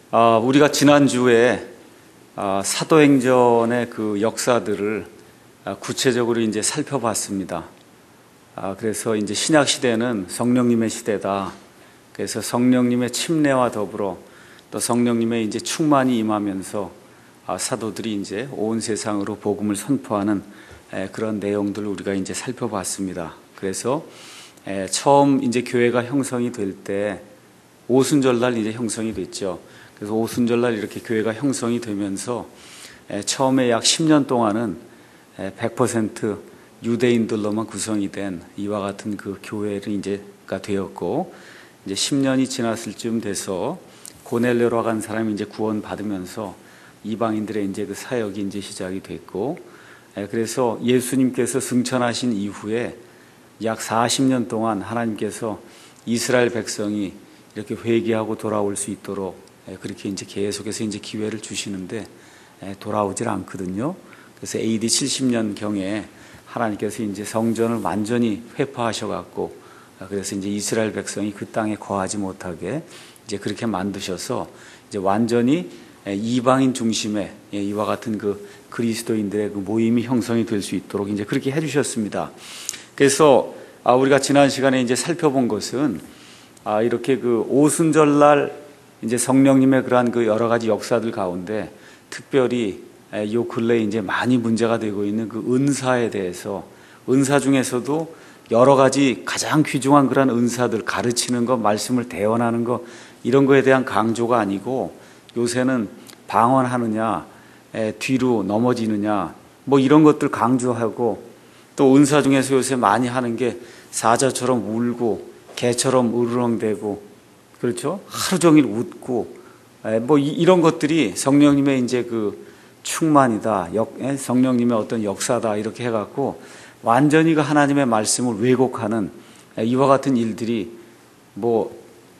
우리가 지난주에 사도행전의 그 역사들을 구체적으로 이제 살펴봤습니다. 그래서 이제 신약 시대는 성령님의 시대다. 그래서 성령님의 침례와 더불어 또 성령님의 이제 충만이 임하면서 사도들이 이제 온 세상으로 복음을 선포하는 그런 내용들을 우리가 이제 살펴봤습니다. 그래서 처음 이제 교회가 형성이 될 때 오순절날 이제 형성이 됐죠. 그래서 오순절날 이렇게 교회가 형성이 되면서 처음에 약 10년 동안은 100% 유대인들로만 구성이 된 이와 같은 그 교회를 이제가 되었고, 이제 10년이 지났을 쯤 돼서 고넬료라고 한 사람이 이제 구원받으면서 이방인들의 이제 그 사역이 이제 시작이 됐고, 그래서 예수님께서 승천하신 이후에 약 40년 동안 하나님께서 이스라엘 백성이 이렇게 회개하고 돌아올 수 있도록 그렇게 이제 계속해서 이제 기회를 주시는데 돌아오질 않거든요. 그래서 AD 70년 경에 하나님께서 이제 성전을 완전히 회파하셔갖고, 그래서 이제 이스라엘 백성이 그 땅에 거하지 못하게 이제 그렇게 만드셔서 이제 완전히 이방인 중심의 이와 같은 그 그리스도인들의 그 모임이 형성이 될 수 있도록 이제 그렇게 해주셨습니다. 그래서 우리가 지난 시간에 이제 살펴본 것은 이렇게 그 오순절날 이제 성령님의 그러한 그 여러 가지 역사들 가운데 특별히 요 근래에 이제 많이 문제가 되고 있는 그 은사에 대해서, 은사 중에서도 여러 가지 가장 귀중한 그런 은사들, 가르치는 것, 말씀을 대언하는 것, 이런 거에 대한 강조가 아니고 요새는 방언하느냐, 뒤로 넘어지느냐, 뭐 이런 것들 강조하고, 또 은사 중에서 요새 많이 하는 게 사자처럼 울고 개처럼 으르렁대고, 그렇죠? 하루 종일 웃고, 뭐 이런 것들이 성령님의 이제 그 충만이다, 성령님의 어떤 역사다, 이렇게 해갖고 완전히 그 하나님의 말씀을 왜곡하는 이와 같은 일들이 뭐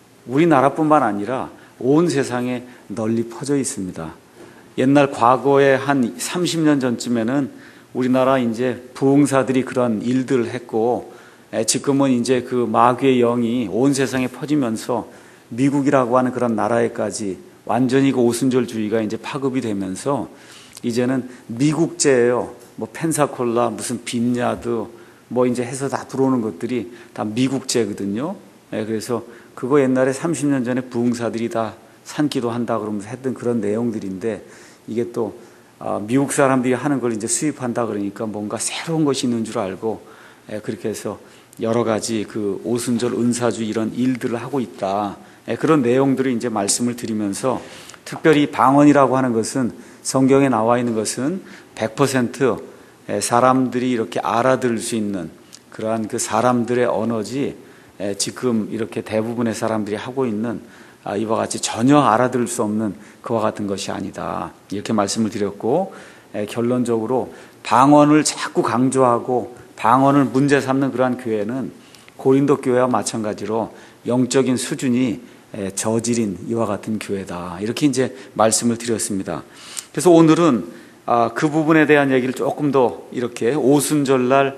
우리나라뿐만 아니라 온 세상에 널리 퍼져 있습니다. 옛날 과거에 한 30년 전쯤에는 우리나라 이제 부흥사들이 그런 일들을 했고, 지금은 이제 그 마귀의 영이 온 세상에 퍼지면서 미국이라고 하는 그런 나라에까지 완전히 그 오순절주의가 이제 파급이 되면서 이제는 미국제예요. 뭐 펜사콜라, 무슨 빈야드, 뭐 이제 해서 다 들어오는 것들이 다 미국제거든요. 그래서 그거 옛날에 30년 전에 부흥사들이 다 산기도 한다 그러면서 했던 그런 내용들인데, 이게 또 미국 사람들이 하는 걸 이제 수입한다 그러니까 뭔가 새로운 것이 있는 줄 알고 그렇게 해서 여러 가지 그 오순절 은사주 이런 일들을 하고 있다. 그런 내용들을 이제 말씀을 드리면서, 특별히 방언이라고 하는 것은 성경에 나와 있는 것은 100% 사람들이 이렇게 알아들을 수 있는 그러한 그 사람들의 언어지, 지금 이렇게 대부분의 사람들이 하고 있는 이와 같이 전혀 알아들을 수 없는 그와 같은 것이 아니다, 이렇게 말씀을 드렸고, 결론적으로 방언을 자꾸 강조하고 방언을 문제 삼는 그러한 교회는 고린도 교회와 마찬가지로 영적인 수준이 저질인 이와 같은 교회다, 이렇게 이제 말씀을 드렸습니다. 그래서 오늘은 그 부분에 대한 얘기를 조금 더 이렇게 오순절날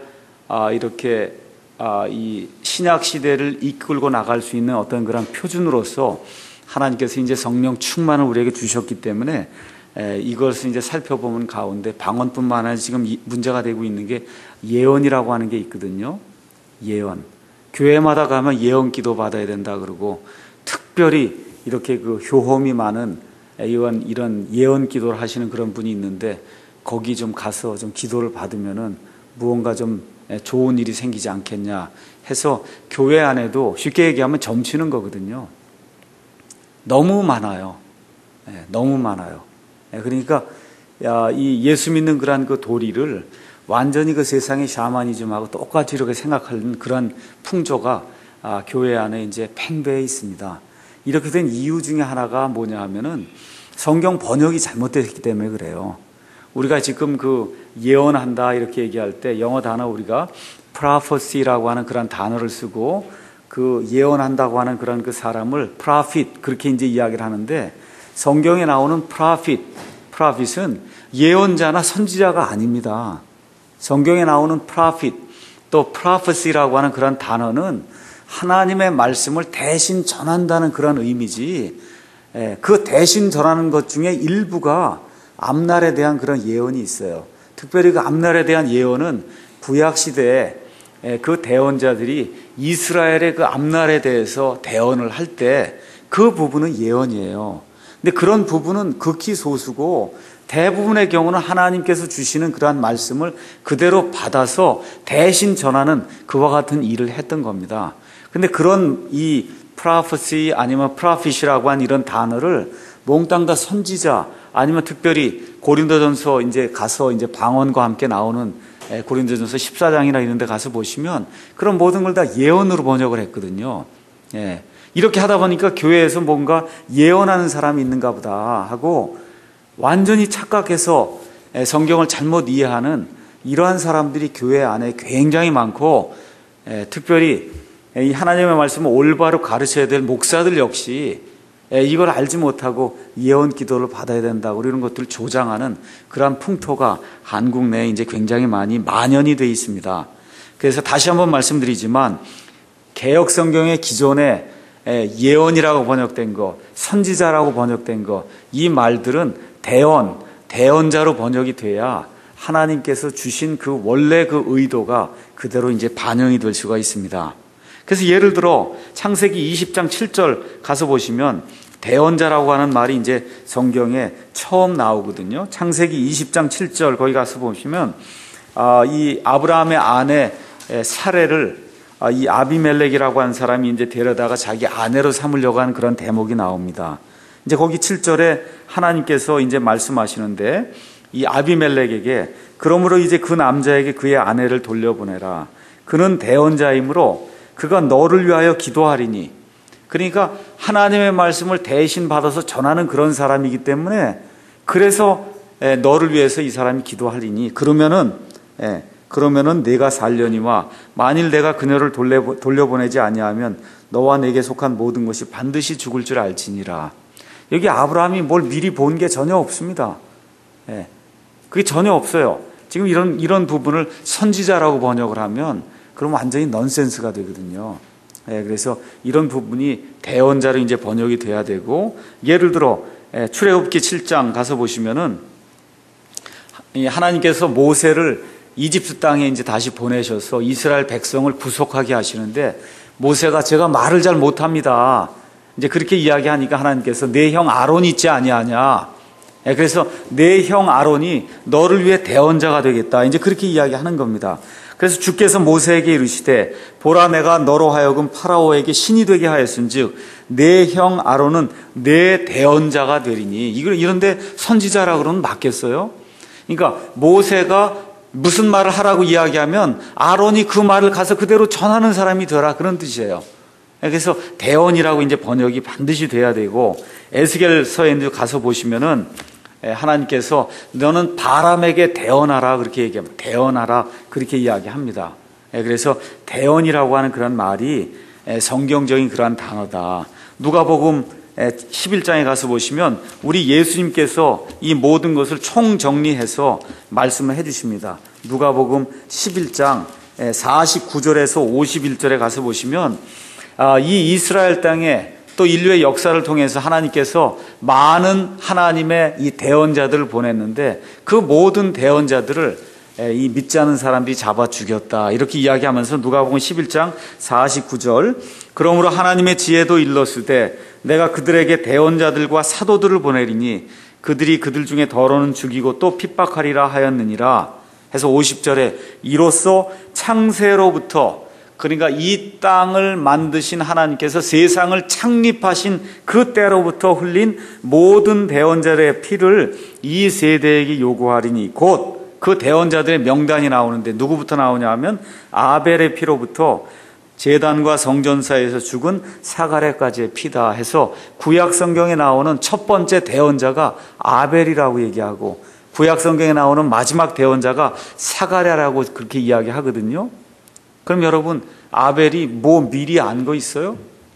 이렇게 이 신약 시대를 이끌고 나갈 수 있는 어떤 그런 표준으로서 하나님께서 이제 성령 충만을 우리에게 주셨기 때문에 이것을 이제 살펴보면 가운데 방언뿐만 아니라 지금 문제가 되고 있는 게 예언이라고 하는 게 있거든요. 예언. 교회마다 가면 예언 기도 받아야 된다 그러고, 특별히 이렇게 그 효험이 많은 이런 예언 기도를 하시는 그런 분이 있는데, 거기 좀 가서 좀 기도를 받으면은 무언가 좀 좋은 일이 생기지 않겠냐 해서 교회 안에도 쉽게 얘기하면 점치는 거거든요. 너무 많아요. 너무 많아요. 그러니까 이 예수 믿는 그런 그 도리를 완전히 그 세상의 샤머니즘하고 똑같이 이렇게 생각하는 그런 풍조가 교회 안에 이제 팽배해 있습니다. 이렇게 된 이유 중에 하나가 뭐냐 하면은 성경 번역이 잘못됐기 때문에 그래요. 우리가 지금 그 예언한다 이렇게 얘기할 때 영어 단어 우리가 prophecy라고 하는 그런 단어를 쓰고, 그 예언한다고 하는 그런 그 사람을 prophet 그렇게 이제 이야기를 하는데, 성경에 나오는 prophet은 예언자나 선지자가 아닙니다. 성경에 나오는 prophet 또 prophecy라고 하는 그런 단어는 하나님의 말씀을 대신 전한다는 그런 의미지, 그 대신 전하는 것 중에 일부가 앞날에 대한 그런 예언이 있어요. 특별히 그 앞날에 대한 예언은 구약 시대에 그 대언자들이 이스라엘의 그 앞날에 대해서 대언을 할 때 그 부분은 예언이에요. 근데 그런 부분은 극히 소수고 대부분의 경우는 하나님께서 주시는 그러한 말씀을 그대로 받아서 대신 전하는 그와 같은 일을 했던 겁니다. 근데 그런 이 prophecy 아니면 prophet이라고 한 이런 단어를 몽땅 다 선지자 아니면 특별히 고린도전서 이제 가서 이제 방언과 함께 나오는 고린도전서 14장이나 이런 데 가서 보시면 그런 모든 걸 다 예언으로 번역을 했거든요. 예. 이렇게 하다 보니까 교회에서 뭔가 예언하는 사람이 있는가 보다 하고 완전히 착각해서 성경을 잘못 이해하는 이러한 사람들이 교회 안에 굉장히 많고 특별히 이 하나님의 말씀을 올바로 가르쳐야 될 목사들 역시 이걸 알지 못하고 예언 기도를 받아야 된다고 이런 것들을 조장하는 그러한 풍토가 한국 내에 이제 굉장히 많이 만연이 되어 있습니다. 그래서 다시 한번 말씀드리지만 개역 성경의 기존에 예언이라고 번역된 거, 선지자라고 번역된 거, 이 말들은 대언자로 번역이 돼야 하나님께서 주신 그 원래 그 의도가 그대로 이제 반영이 될 수가 있습니다. 그래서 예를 들어 창세기 20장 7절 가서 보시면 대언자라고 하는 말이 이제 성경에 처음 나오거든요. 창세기 20장 7절 거기 가서 보시면 이 아브라함의 아내 사레를 이 아비멜렉이라고 하는 사람이 이제 데려다가 자기 아내로 삼으려고 하는 그런 대목이 나옵니다. 이제 거기 7절에 하나님께서 이제 말씀하시는데 이 아비멜렉에게 그러므로 이제 그 남자에게 그의 아내를 돌려보내라. 그는 대언자이므로 그가 너를 위하여 기도하리니. 그러니까 하나님의 말씀을 대신 받아서 전하는 그런 사람이기 때문에 그래서 너를 위해서 이 사람이 기도하리니 그러면은 내가 살려니와 만일 내가 그녀를 돌려보내지 아니하면 너와 내게 속한 모든 것이 반드시 죽을 줄 알지니라. 여기 아브라함이 뭘 미리 본 게 전혀 없습니다. 그게 전혀 없어요. 지금 이런 부분을 선지자라고 번역을 하면 그럼 완전히 넌센스가 되거든요. 그래서 이런 부분이 대언자로 이제 번역이 돼야 되고 예를 들어 출애굽기 7장 가서 보시면은 하나님께서 모세를 이집트 땅에 이제 다시 보내셔서 이스라엘 백성을 구속하게 하시는데 모세가 제가 말을 잘 못합니다. 이제 그렇게 이야기하니까 하나님께서 내 형 아론이 있지 아니하냐. 그래서 내 형 아론이 너를 위해 대언자가 되겠다. 이제 그렇게 이야기하는 겁니다. 그래서 주께서 모세에게 이르시되 보라 내가 너로 하여금 파라오에게 신이 되게 하였은즉 내 형 아론은 내 대언자가 되리니. 이런데 선지자라 그러면 맞겠어요? 그러니까 모세가 무슨 말을 하라고 이야기하면 아론이 그 말을 가서 그대로 전하는 사람이 되라 그런 뜻이에요. 그래서 대언이라고 이제 번역이 반드시 돼야 되고 에스겔서에 가서 보시면은 하나님께서 너는 바람에게 대언하라 그렇게 얘기합니다. 대언하라 그렇게 이야기합니다. 그래서 대언이라고 하는 그런 말이 성경적인 그러한 단어다. 누가복음 11장에 가서 보시면 우리 예수님께서 이 모든 것을 총정리해서 말씀을 해주십니다. 누가복음 11장 49절에서 51절에 가서 보시면 이 이스라엘 땅에 또 인류의 역사를 통해서 하나님께서 많은 하나님의 이 대언자들을 보냈는데 그 모든 대언자들을 이 믿지 않은 사람들이 잡아 죽였다. 이렇게 이야기하면서 누가복음 11장 49절 그러므로 하나님의 지혜도 일렀으되 내가 그들에게 대언자들과 사도들을 보내리니 그들이 그들 중에 더러는 죽이고 또 핍박하리라 하였느니라 해서 50절에 이로써 창세로부터 그러니까 이 땅을 만드신 하나님께서 세상을 창립하신 그 때로부터 흘린 모든 대언자들의 피를 이 세대에게 요구하리니 곧 그 대언자들의 명단이 나오는데 누구부터 나오냐 하면 아벨의 피로부터 제단과 성전사에서 죽은 사가랴까지의 피다 해서 구약 성경에 나오는 첫 번째 대언자가 아벨이라고 얘기하고 구약 성경에 나오는 마지막 대언자가 사가랴라고 그렇게 이야기하거든요. 그럼 여러분 아벨이 뭐 미리 안 거 있어요?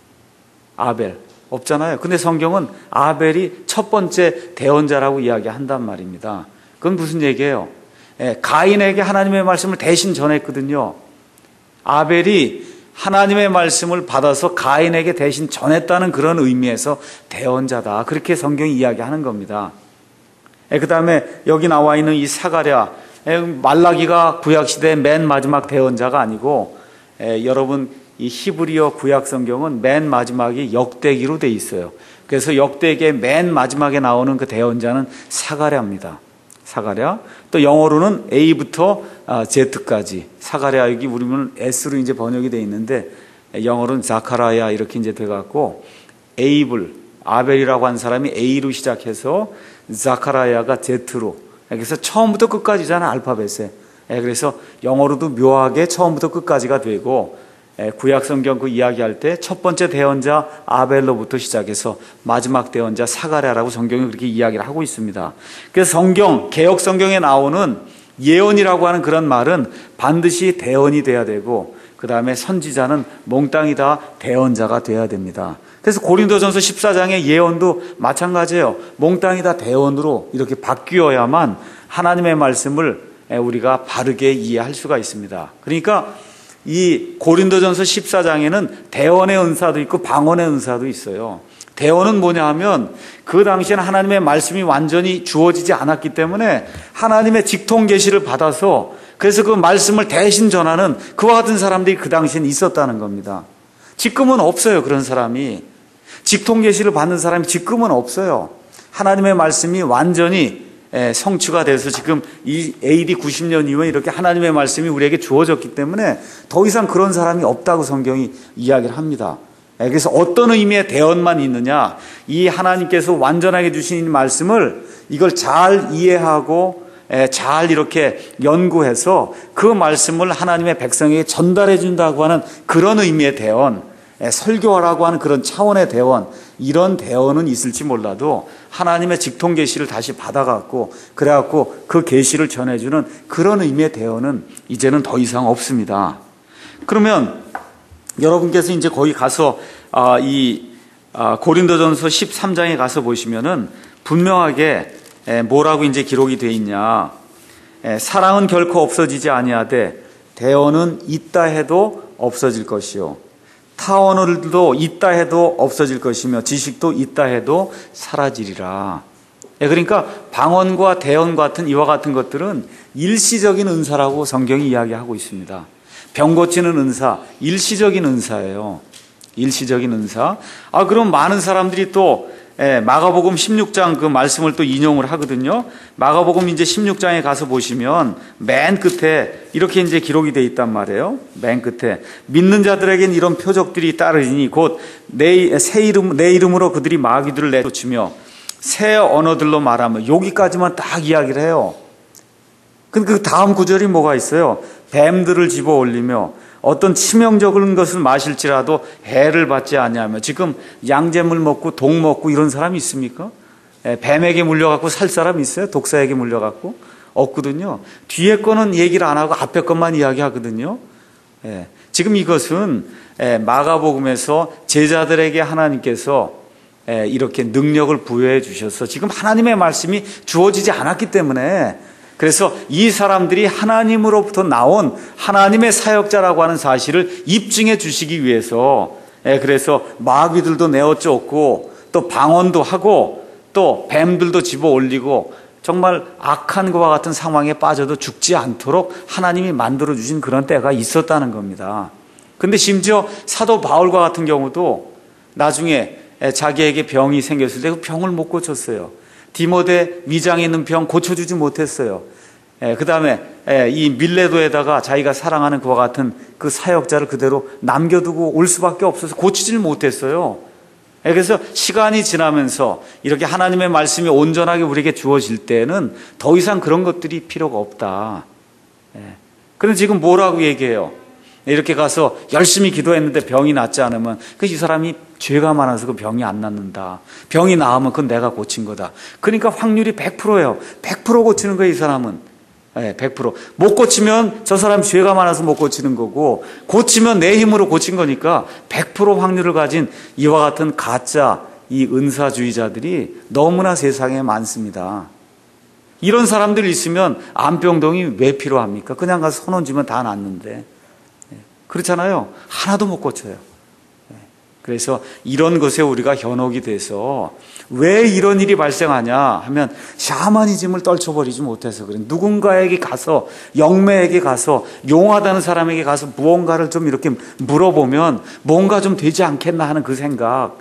아벨 없잖아요. 근데 성경은 아벨이 첫 번째 대언자라고 이야기한단 말입니다. 그건 무슨 얘기예요? 가인에게 하나님의 말씀을 대신 전했거든요. 아벨이 하나님의 말씀을 받아서 가인에게 대신 전했다는 그런 의미에서 대언자다. 그렇게 성경이 이야기하는 겁니다. 그 다음에 여기 나와 있는 이 사가랴, 말라기가 구약시대의 맨 마지막 대언자가 아니고, 여러분 이 히브리어 구약 성경은 맨 마지막이 역대기로 돼 있어요. 그래서 역대기의 맨 마지막에 나오는 그 대언자는 사가랴입니다. 사가랴. 또 영어로는 A부터 Z까지. 사가랴, 여기 우리는 S로 이제 번역이 돼 있는데, 영어로는 자카라야 이렇게 이제 돼 갖고, 아벨이라고 한 사람이 A로 시작해서 자카라야가 Z로. 그래서 처음부터 끝까지잖아, 알파벳에. 그래서 영어로도 묘하게 처음부터 끝까지가 되고, 구약 성경 그 이야기할 때 첫 번째 대언자 아벨로부터 시작해서 마지막 대언자 사가랴라고 성경이 그렇게 이야기를 하고 있습니다. 그래서 성경, 개역 성경에 나오는 예언이라고 하는 그런 말은 반드시 대언이 돼야 되고, 그 다음에 선지자는 몽땅이 다 대언자가 돼야 됩니다. 그래서 고린도전서 14장의 예언도 마찬가지예요. 몽땅이 다 대언으로 이렇게 바뀌어야만 하나님의 말씀을 우리가 바르게 이해할 수가 있습니다. 그러니까 이 고린도전서 14장에는 대언의 은사도 있고 방언의 은사도 있어요. 대언은 뭐냐 하면 그 당시에는 하나님의 말씀이 완전히 주어지지 않았기 때문에 하나님의 직통 계시를 받아서 그래서 그 말씀을 대신 전하는 그와 같은 사람들이 그 당시에는 있었다는 겁니다. 지금은 없어요. 그런 사람이. 직통 계시를 받는 사람이 지금은 없어요. 하나님의 말씀이 완전히 성취가 돼서 지금 이 AD 90년 이후에 이렇게 하나님의 말씀이 우리에게 주어졌기 때문에 더 이상 그런 사람이 없다고 성경이 이야기를 합니다. 그래서 어떤 의미의 대언만 있느냐, 이 하나님께서 완전하게 주신 이 말씀을 이걸 잘 이해하고 잘 이렇게 연구해서 그 말씀을 하나님의 백성에게 전달해 준다고 하는 그런 의미의 대언, 설교하라고 하는 그런 차원의 대언, 이런 대언은 있을지 몰라도 하나님의 직통 계시를 다시 받아갖고 그래갖고 그 계시를 전해주는 그런 의미의 대언은 이제는 더 이상 없습니다. 그러면 여러분께서 이제 거기 가서 고린도전서 13장에 가서 보시면은 분명하게 뭐라고 이제 기록이 되어 있냐. 사랑은 결코 없어지지 아니하되 대언은 있다 해도 없어질 것이요. 타 언어들도 있다 해도 없어질 것이며 지식도 있다 해도 사라지리라. 그러니까 방언과 대언 같은 이와 같은 것들은 일시적인 은사라고 성경이 이야기하고 있습니다. 병 고치는 은사, 일시적인 은사예요. 일시적인 은사. 그럼 많은 사람들이 또 마가복음 16장 그 말씀을 또 인용을 하거든요. 마가복음 이제 16장에 가서 보시면 맨 끝에 이렇게 이제 기록이 돼 있단 말이에요. 맨 끝에 믿는 자들에겐 이런 표적들이 따르니 곧 내 이름으로 그들이 마귀들을 내쫓으며 새 언어들로 말하며, 여기까지만 딱 이야기를 해요. 근데 그 다음 구절이 뭐가 있어요? 뱀들을 집어 올리며 어떤 치명적인 것을 마실지라도 해를 받지 아니하며. 지금 양잿물 먹고 독 먹고 이런 사람이 있습니까? 뱀에게 물려갖고 살 사람 있어요? 독사에게 물려갖고? 없거든요. 뒤에 거는 얘기를 안 하고 앞에 것만 이야기하거든요. 지금 이것은 마가복음에서 제자들에게 하나님께서 이렇게 능력을 부여해 주셔서 지금 하나님의 말씀이 주어지지 않았기 때문에, 그래서 이 사람들이 하나님으로부터 나온 하나님의 사역자라고 하는 사실을 입증해 주시기 위해서, 그래서 마귀들도 내어 쫓고 또 방언도 하고 또 뱀들도 집어 올리고 정말 악한 것과 같은 상황에 빠져도 죽지 않도록 하나님이 만들어 주신 그런 때가 있었다는 겁니다. 근데 심지어 사도 바울과 같은 경우도 나중에 자기에게 병이 생겼을 때 그 병을 못 고쳤어요. 디모데 위장에 있는 병 고쳐주지 못했어요. 그 다음에 이 밀레도에다가 자기가 사랑하는 그와 같은 그 사역자를 그대로 남겨두고 올 수밖에 없어서 고치질 못했어요. 그래서 시간이 지나면서 이렇게 하나님의 말씀이 온전하게 우리에게 주어질 때는 더 이상 그런 것들이 필요가 없다. 그런데 지금 뭐라고 얘기해요? 이렇게 가서 열심히 기도했는데 병이 낫지 않으면 이 사람이 죄가 많아서 그 병이 안 낫는다. 병이 나으면 그건 내가 고친 거다. 그러니까 확률이 100%예요. 100% 고치는 거예요, 이 사람은. 100%. 못 고치면 저 사람 죄가 많아서 못 고치는 거고, 고치면 내 힘으로 고친 거니까 100% 확률을 가진 이와 같은 가짜 이 은사주의자들이 너무나 세상에 많습니다. 이런 사람들이 있으면 암병동이 왜 필요합니까? 그냥 가서 손 얹으면 다 낫는데. 그렇잖아요. 하나도 못 고쳐요. 그래서 이런 것에 우리가 현혹이 돼서 왜 이런 일이 발생하냐 하면 샤머니즘을 떨쳐버리지 못해서 그래. 누군가에게 가서, 영매에게 가서, 용하다는 사람에게 가서 무언가를 좀 이렇게 물어보면 뭔가 좀 되지 않겠나 하는 그 생각.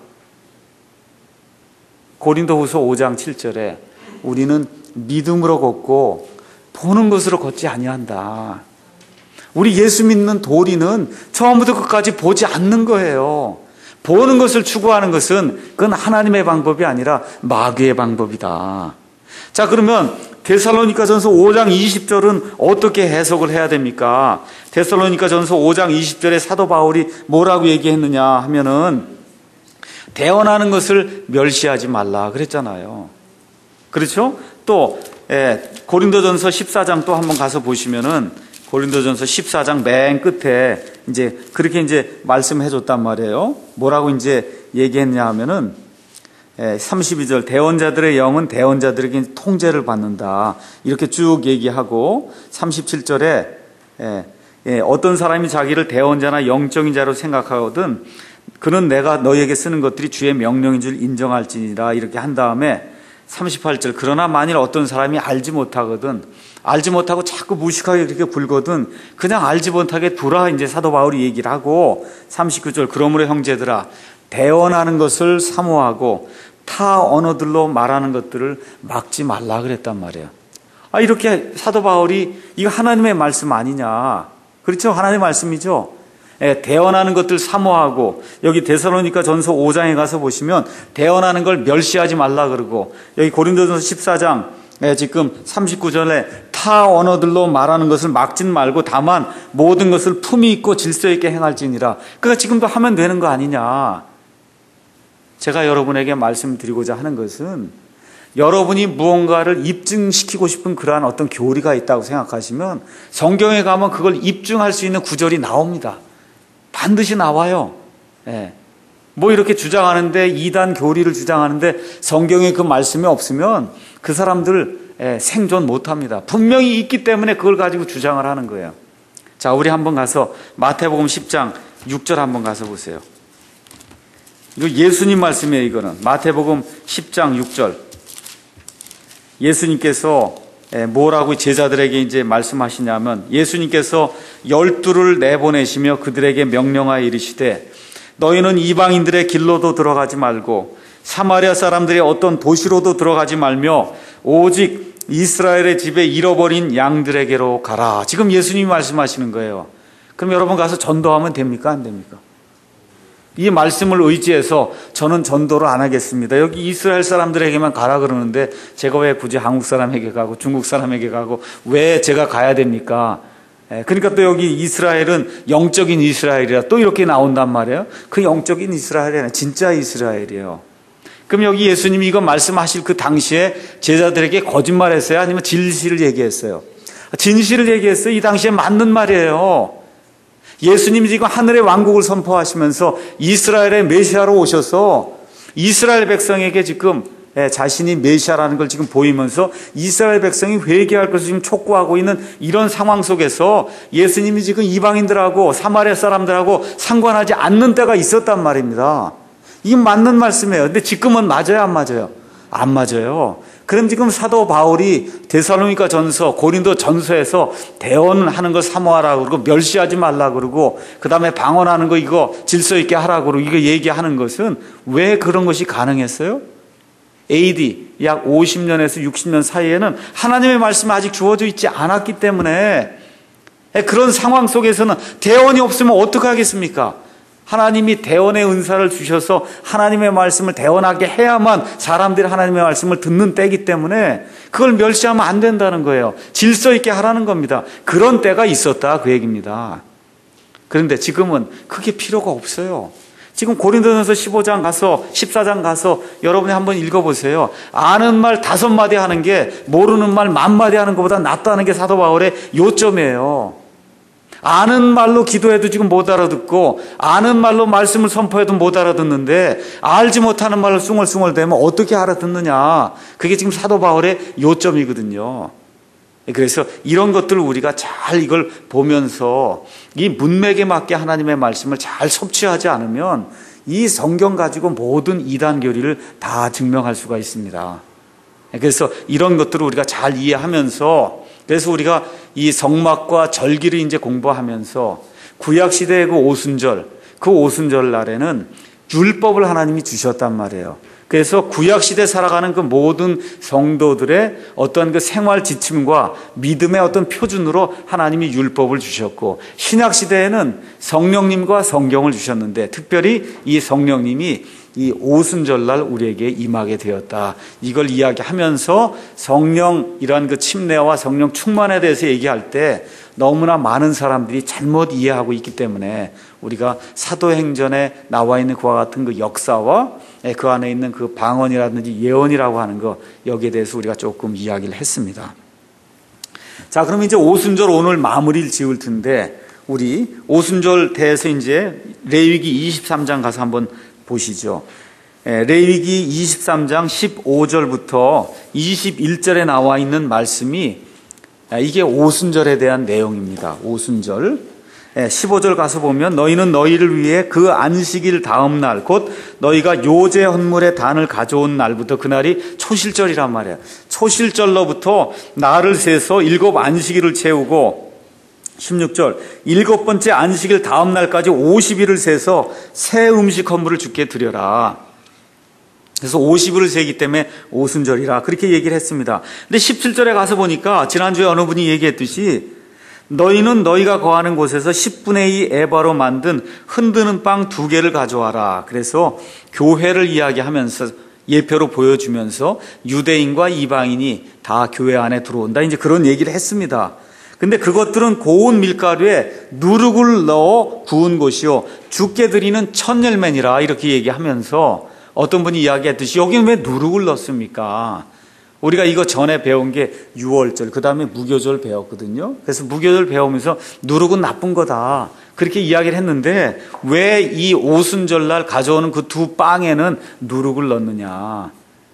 고린도후서 5장 7절에 우리는 믿음으로 걷고 보는 것으로 걷지 아니한다. 우리 예수 믿는 도리는 처음부터 끝까지 보지 않는 거예요. 보는 것을 추구하는 것은 그건 하나님의 방법이 아니라 마귀의 방법이다. 자, 그러면 데살로니가전서 5장 20절은 어떻게 해석을 해야 됩니까? 데살로니가전서 5장 20절에 사도 바울이 뭐라고 얘기했느냐 하면은 대언하는 것을 멸시하지 말라 그랬잖아요. 그렇죠? 또 고린도전서 14장 또 한번 가서 보시면은 고린도전서 14장 맨 끝에 이제 그렇게 이제 말씀해 줬단 말이에요. 뭐라고 이제 얘기했냐 하면은 32절 대언자들의 영은 대언자들에게 통제를 받는다. 이렇게 쭉 얘기하고 37절에 어떤 사람이 자기를 대언자나 영적인 자로 생각하거든 그는 내가 너희에게 쓰는 것들이 주의 명령인 줄 인정할지니라 이렇게 한 다음에 38절 그러나 만일 어떤 사람이 알지 못하거든 알지 못하고 자꾸 무식하게 그렇게 굴거든 그냥 알지 못하게 두라 이제 사도 바울이 얘기를 하고 39절 그러므로 형제들아 대언하는 것을 사모하고 타 언어들로 말하는 것들을 막지 말라 그랬단 말이에요. 이렇게 사도 바울이 이거 하나님의 말씀 아니냐. 그렇죠? 하나님의 말씀이죠. 대언하는 것들 사모하고 여기 데살로니가 전서 5장에 가서 보시면 대언하는 걸 멸시하지 말라 그러고 여기 고린도전서 14장 지금 39절에 타 언어들로 말하는 것을 막진 말고 다만 모든 것을 품위 있고 질서 있게 행할지니라. 그러니까 지금도 하면 되는 거 아니냐. 제가 여러분에게 말씀드리고자 하는 것은 여러분이 무언가를 입증시키고 싶은 그러한 어떤 교리가 있다고 생각하시면 성경에 가면 그걸 입증할 수 있는 구절이 나옵니다. 반드시 나와요. 뭐 이렇게 주장하는데 이단 교리를 주장하는데 성경에 그 말씀이 없으면 그 사람들 생존 못합니다. 분명히 있기 때문에 그걸 가지고 주장을 하는 거예요. 자, 우리 한번 가서 마태복음 10장 6절 한번 가서 보세요. 이거 예수님 말씀이에요. 이거는 마태복음 10장 6절. 예수님께서 뭐라고 제자들에게 이제 말씀하시냐면 예수님께서 12를 내보내시며 그들에게 명령하여 이르시되 너희는 이방인들의 길로도 들어가지 말고 사마리아 사람들의 어떤 도시로도 들어가지 말며 오직 이스라엘의 집에 잃어버린 양들에게로 가라. 지금 예수님이 말씀하시는 거예요. 그럼 여러분 가서 전도하면 됩니까? 안 됩니까? 이 말씀을 의지해서 저는 전도를 안 하겠습니다. 여기 이스라엘 사람들에게만 가라 그러는데 제가 왜 굳이 한국 사람에게 가고 중국 사람에게 가고 왜 제가 가야 됩니까? 그러니까 또 여기 이스라엘은 영적인 이스라엘이라 또 이렇게 나온단 말이에요. 그 영적인 이스라엘이 아니라 진짜 이스라엘이에요. 그럼 여기 예수님이 이거 말씀하실 그 당시에 제자들에게 거짓말했어요? 아니면 진실을 얘기했어요? 진실을 얘기했어요. 이 당시에 맞는 말이에요. 예수님이 지금 하늘의 왕국을 선포하시면서 이스라엘의 메시아로 오셔서 이스라엘 백성에게 지금 자신이 메시아라는 걸 지금 보이면서 이스라엘 백성이 회개할 것을 지금 촉구하고 있는 이런 상황 속에서 예수님이 지금 이방인들하고 사마리아 사람들하고 상관하지 않는 때가 있었단 말입니다. 이게 맞는 말씀이에요. 근데 지금은 맞아요, 안 맞아요? 안 맞아요. 그럼 지금 사도 바울이 데살로니가 전서, 고린도 전서에서 대언하는 거 사모하라 그러고 멸시하지 말라 그러고 그 다음에 방언하는 거 이거 질서 있게 하라 그러고 이거 얘기하는 것은 왜 그런 것이 가능했어요? AD 약 50년에서 60년 사이에는 하나님의 말씀이 아직 주어져 있지 않았기 때문에 그런 상황 속에서는 대언이 없으면 어떻게 하겠습니까? 하나님이 대언의 은사를 주셔서 하나님의 말씀을 대언하게 해야만 사람들이 하나님의 말씀을 듣는 때이기 때문에 그걸 멸시하면 안 된다는 거예요. 질서 있게 하라는 겁니다. 그런 때가 있었다 그 얘기입니다. 그런데 지금은 그게 필요가 없어요. 지금 고린도전서 15장 가서 14장 가서 여러분이 한번 읽어보세요. 아는 말 5마디 하는 게 모르는 말 10,000마디 하는 것보다 낫다는 게 사도 바울의 요점이에요. 아는 말로 기도해도 지금 못 알아듣고 아는 말로 말씀을 선포해도 못 알아듣는데 알지 못하는 말로 숭얼숭얼대면 어떻게 알아듣느냐. 그게 지금 사도 바울의 요점이거든요. 그래서 이런 것들을 우리가 잘 이걸 보면서 이 문맥에 맞게 하나님의 말씀을 잘 섭취하지 않으면 이 성경 가지고 모든 이단 교리를 다 증명할 수가 있습니다. 그래서 이런 것들을 우리가 잘 이해하면서, 그래서 우리가 이 성막과 절기를 이제 공부하면서 구약 시대의 그 오순절 날에는 율법을 하나님이 주셨단 말이에요. 그래서 구약 시대 살아가는 그 모든 성도들의 어떤 그 생활 지침과 믿음의 어떤 표준으로 하나님이 율법을 주셨고, 신약 시대에는 성령님과 성경을 주셨는데 특별히 이 성령님이 이 오순절날 우리에게 임하게 되었다. 이걸 이야기하면서 성령이란 그 침례와 성령 충만에 대해서 얘기할 때 너무나 많은 사람들이 잘못 이해하고 있기 때문에 우리가 사도행전에 나와 있는 그와 같은 그 역사와 그 안에 있는 그 방언이라든지 예언이라고 하는 거, 여기에 대해서 우리가 조금 이야기를 했습니다. 자, 그럼 이제 오순절 오늘 마무리를 지을 텐데, 우리 오순절 대해서 이제 레위기 23장 가서 한번 보시죠. 레위기 23장 15절부터 21절에 나와 있는 말씀이 이게 오순절에 대한 내용입니다. 오순절 15절 가서 보면 너희는 너희를 위해 그 안식일 다음 날 곧 너희가 요제 헌물의 단을 가져온 날부터, 그날이 초실절이란 말이에요. 초실절로부터 날을 세서 7 안식일을 채우고 16절 7번째 안식일 다음 날까지 50일을 세서 새 음식 헌물을 주께 드려라. 그래서 50일을 세기 때문에 오순절이라 그렇게 얘기를 했습니다. 근데 17절에 가서 보니까 지난주에 어느 분이 얘기했듯이 너희는 너희가 거하는 곳에서 10분의 2 에바로 만든 흔드는 빵 2개를 가져와라. 그래서 교회를 이야기하면서 예표로 보여주면서 유대인과 이방인이 다 교회 안에 들어온다, 이제 그런 얘기를 했습니다. 근데 그것들은 고운 밀가루에 누룩을 넣어 구운 것이요 주께 드리는 첫 열매니라, 이렇게 얘기하면서 어떤 분이 이야기했듯이 여기는 왜 누룩을 넣습니까? 우리가 이거 전에 배운 게 유월절, 그 다음에 무교절 배웠거든요. 그래서 무교절 배우면서 누룩은 나쁜 거다, 그렇게 이야기를 했는데 왜 이 오순절날 가져오는 그 2 빵에는 누룩을 넣느냐.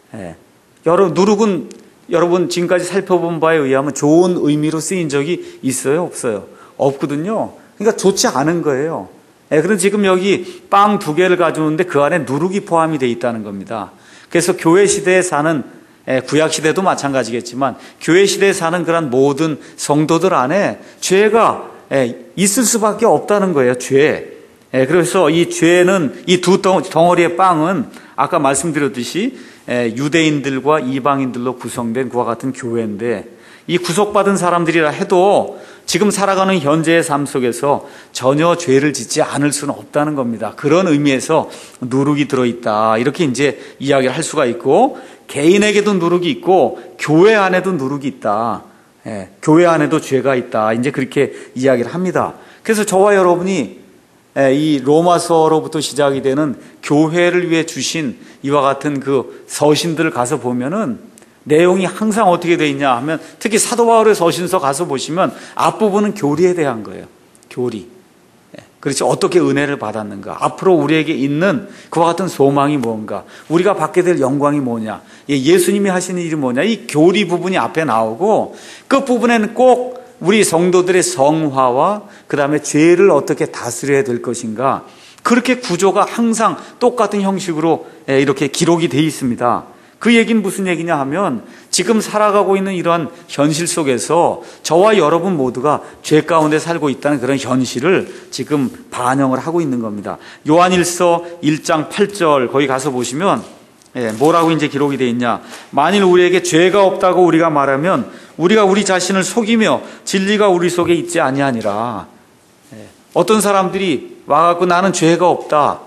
누룩은 여러분 지금까지 살펴본 바에 의하면 좋은 의미로 쓰인 적이 있어요, 없어요? 없거든요. 그러니까 좋지 않은 거예요. 그럼 지금 여기 빵 2개를 가져오는데 그 안에 누룩이 포함이 되어 있다는 겁니다. 그래서 교회 시대에 사는, 구약 시대도 마찬가지겠지만 교회 시대에 사는 그런 모든 성도들 안에 죄가 있을 수밖에 없다는 거예요, 죄. 그래서 이 죄는, 이 2 덩어리의 빵은 아까 말씀드렸듯이 유대인들과 이방인들로 구성된 그와 같은 교회인데, 이 구속받은 사람들이라 해도 지금 살아가는 현재의 삶 속에서 전혀 죄를 짓지 않을 수는 없다는 겁니다. 그런 의미에서 누룩이 들어있다, 이렇게 이제 이야기를 할 수가 있고, 개인에게도 누룩이 있고 교회 안에도 누룩이 있다. 교회 안에도 죄가 있다, 이제 그렇게 이야기를 합니다. 그래서 저와 여러분이 이 로마서로부터 시작이 되는 교회를 위해 주신 이와 같은 그 서신들을 가서 보면은 내용이 항상 어떻게 되어 있냐 하면, 특히 사도 바울의 서신서 가서 보시면 앞부분은 교리에 대한 거예요. 교리. 그렇지, 어떻게 은혜를 받았는가, 앞으로 우리에게 있는 그와 같은 소망이 뭔가, 우리가 받게 될 영광이 뭐냐, 예수님이 하시는 일이 뭐냐, 이 교리 부분이 앞에 나오고 끝부분에는 꼭 우리 성도들의 성화와 그 다음에 죄를 어떻게 다스려야 될 것인가, 그렇게 구조가 항상 똑같은 형식으로 이렇게 기록이 되어 있습니다. 그 얘기는 무슨 얘기냐 하면, 지금 살아가고 있는 이러한 현실 속에서 저와 여러분 모두가 죄 가운데 살고 있다는 그런 현실을 지금 반영을 하고 있는 겁니다. 요한일서 1장 8절 거기 가서 보시면 뭐라고 이제 기록이 되어 있냐. 만일 우리에게 죄가 없다고 우리가 말하면 우리가 우리 자신을 속이며 진리가 우리 속에 있지 아니하니라. 어떤 사람들이 와갖고 나는 죄가 없다,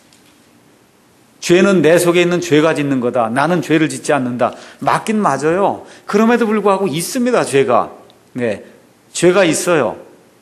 죄는 내 속에 있는 죄가 짓는 거다, 나는 죄를 짓지 않는다. 맞긴 맞아요. 그럼에도 불구하고 있습니다, 죄가. 죄가 있어요.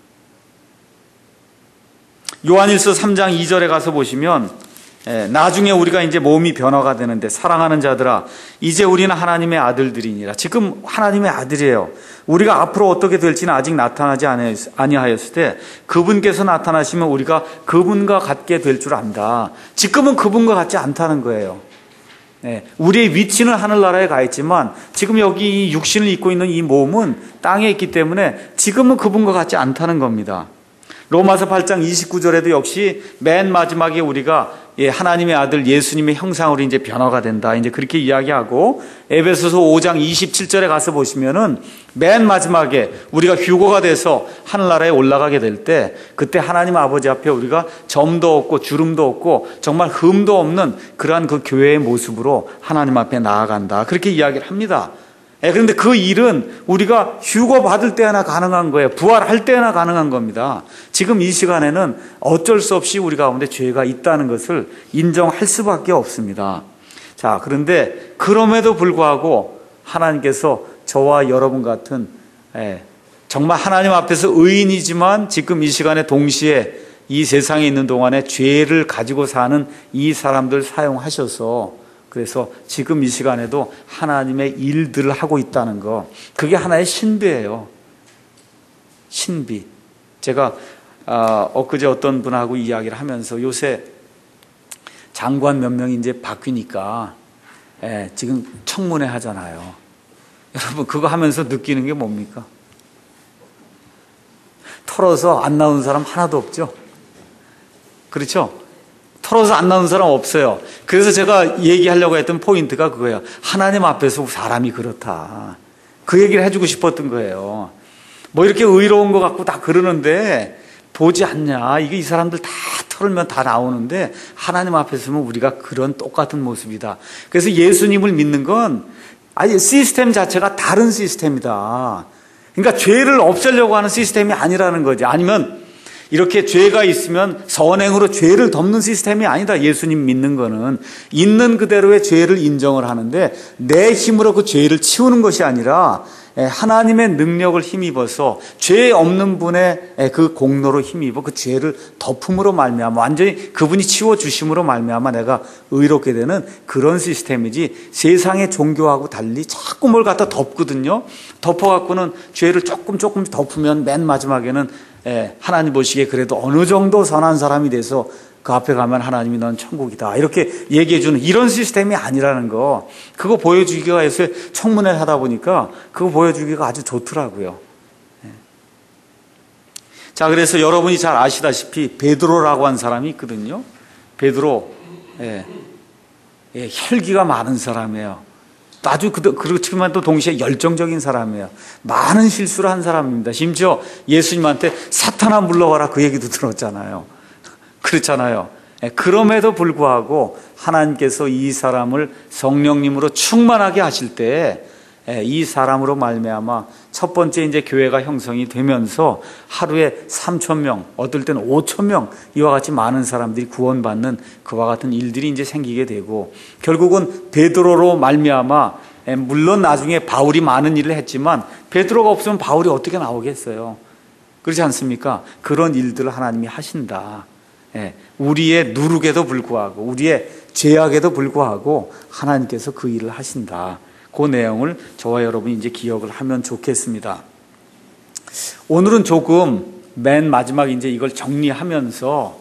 요한일서 3장 2절에 가서 보시면 나중에 우리가 이제 몸이 변화가 되는데, 사랑하는 자들아 이제 우리는 하나님의 아들들이니라. 지금 하나님의 아들이에요. 우리가 앞으로 어떻게 될지는 아직 나타나지 아니하였을 때 그분께서 나타나시면 우리가 그분과 같게 될 줄 안다. 지금은 그분과 같지 않다는 거예요. 우리의 위치는 하늘나라에 가 있지만 지금 여기 이 육신을 입고 있는 이 몸은 땅에 있기 때문에 지금은 그분과 같지 않다는 겁니다. 로마서 8장 29절에도 역시 맨 마지막에 우리가 하나님의 아들 예수님의 형상으로 이제 변화가 된다. 이제 그렇게 이야기하고, 에베소서 5장 27절에 가서 보시면은 맨 마지막에 우리가 휴거가 돼서 하늘나라에 올라가게 될 때, 그때 하나님 아버지 앞에 우리가 점도 없고 주름도 없고 정말 흠도 없는 그러한 그 교회의 모습으로 하나님 앞에 나아간다. 그렇게 이야기를 합니다. 그런데 그 일은 우리가 휴거 받을 때나 가능한 거예요. 부활할 때나 가능한 겁니다. 지금 이 시간에는 어쩔 수 없이 우리 가운데 죄가 있다는 것을 인정할 수밖에 없습니다. 자, 그런데 그럼에도 불구하고 하나님께서 저와 여러분 같은 정말 하나님 앞에서 의인이지만 지금 이 시간에 동시에 이 세상에 있는 동안에 죄를 가지고 사는 이 사람들 사용하셔서, 그래서 지금 이 시간에도 하나님의 일들을 하고 있다는 거, 그게 하나의 신비예요. 신비. 제가 엊그제 어떤 분하고 이야기를 하면서 요새 장관 몇 명이 이제 바뀌니까 지금 청문회 하잖아요. 여러분 그거 하면서 느끼는 게 뭡니까? 털어서 안 나오는 사람 하나도 없죠? 그렇죠? 털어서 안 나오는 사람 없어요. 그래서 제가 얘기하려고 했던 포인트가 그거예요. 하나님 앞에서 사람이 그렇다. 그 얘기를 해주고 싶었던 거예요. 뭐 이렇게 의로운 것 같고 다 그러는데 보지 않냐. 이게 이 사람들 다 털면 다 나오는데 하나님 앞에서는 우리가 그런 똑같은 모습이다. 그래서 예수님을 믿는 건 아예 시스템 자체가 다른 시스템이다. 그러니까 죄를 없애려고 하는 시스템이 아니라는 거지. 아니면 이렇게 죄가 있으면 선행으로 죄를 덮는 시스템이 아니다. 예수님 믿는 거는 있는 그대로의 죄를 인정을 하는데 내 힘으로 그 죄를 치우는 것이 아니라 하나님의 능력을 힘입어서 죄 없는 분의 그 공로로 힘입어 그 죄를 덮음으로 말미암아 완전히 그분이 치워주심으로 말미암아 내가 의롭게 되는 그런 시스템이지, 세상의 종교하고 달리 자꾸 뭘 갖다 덮거든요. 덮어갖고는 죄를 조금 덮으면 맨 마지막에는 하나님 보시기에 그래도 어느 정도 선한 사람이 돼서 그 앞에 가면 하나님이 넌 천국이다 이렇게 얘기해주는 이런 시스템이 아니라는 거, 그거 보여주기가 해서 청문회를 하다 보니까 그거 보여주기가 아주 좋더라고요. 자, 그래서 여러분이 잘 아시다시피 베드로라고 한 사람이 있거든요. 베드로 혈기가 많은 사람이에요. 아주 그렇지만 또 동시에 열정적인 사람이에요. 많은 실수를 한 사람입니다. 심지어 예수님한테 사탄아 물러가라 그 얘기도 들었잖아요. 그렇잖아요. 그럼에도 불구하고 하나님께서 이 사람을 성령님으로 충만하게 하실 때 이 사람으로 말미암아 첫 번째 이제 교회가 형성이 되면서 하루에 3,000명, 어떨 때는 5,000명 이와 같이 많은 사람들이 구원받는 그와 같은 일들이 이제 생기게 되고, 결국은 베드로로 말미암아 물론 나중에 바울이 많은 일을 했지만 베드로가 없으면 바울이 어떻게 나오겠어요? 그렇지 않습니까? 그런 일들을 하나님이 하신다. 우리의 누룩에도 불구하고 우리의 죄악에도 불구하고 하나님께서 그 일을 하신다. 그 내용을 저와 여러분이 이제 기억을 하면 좋겠습니다. 오늘은 조금 맨 마지막 이제 이걸 정리하면서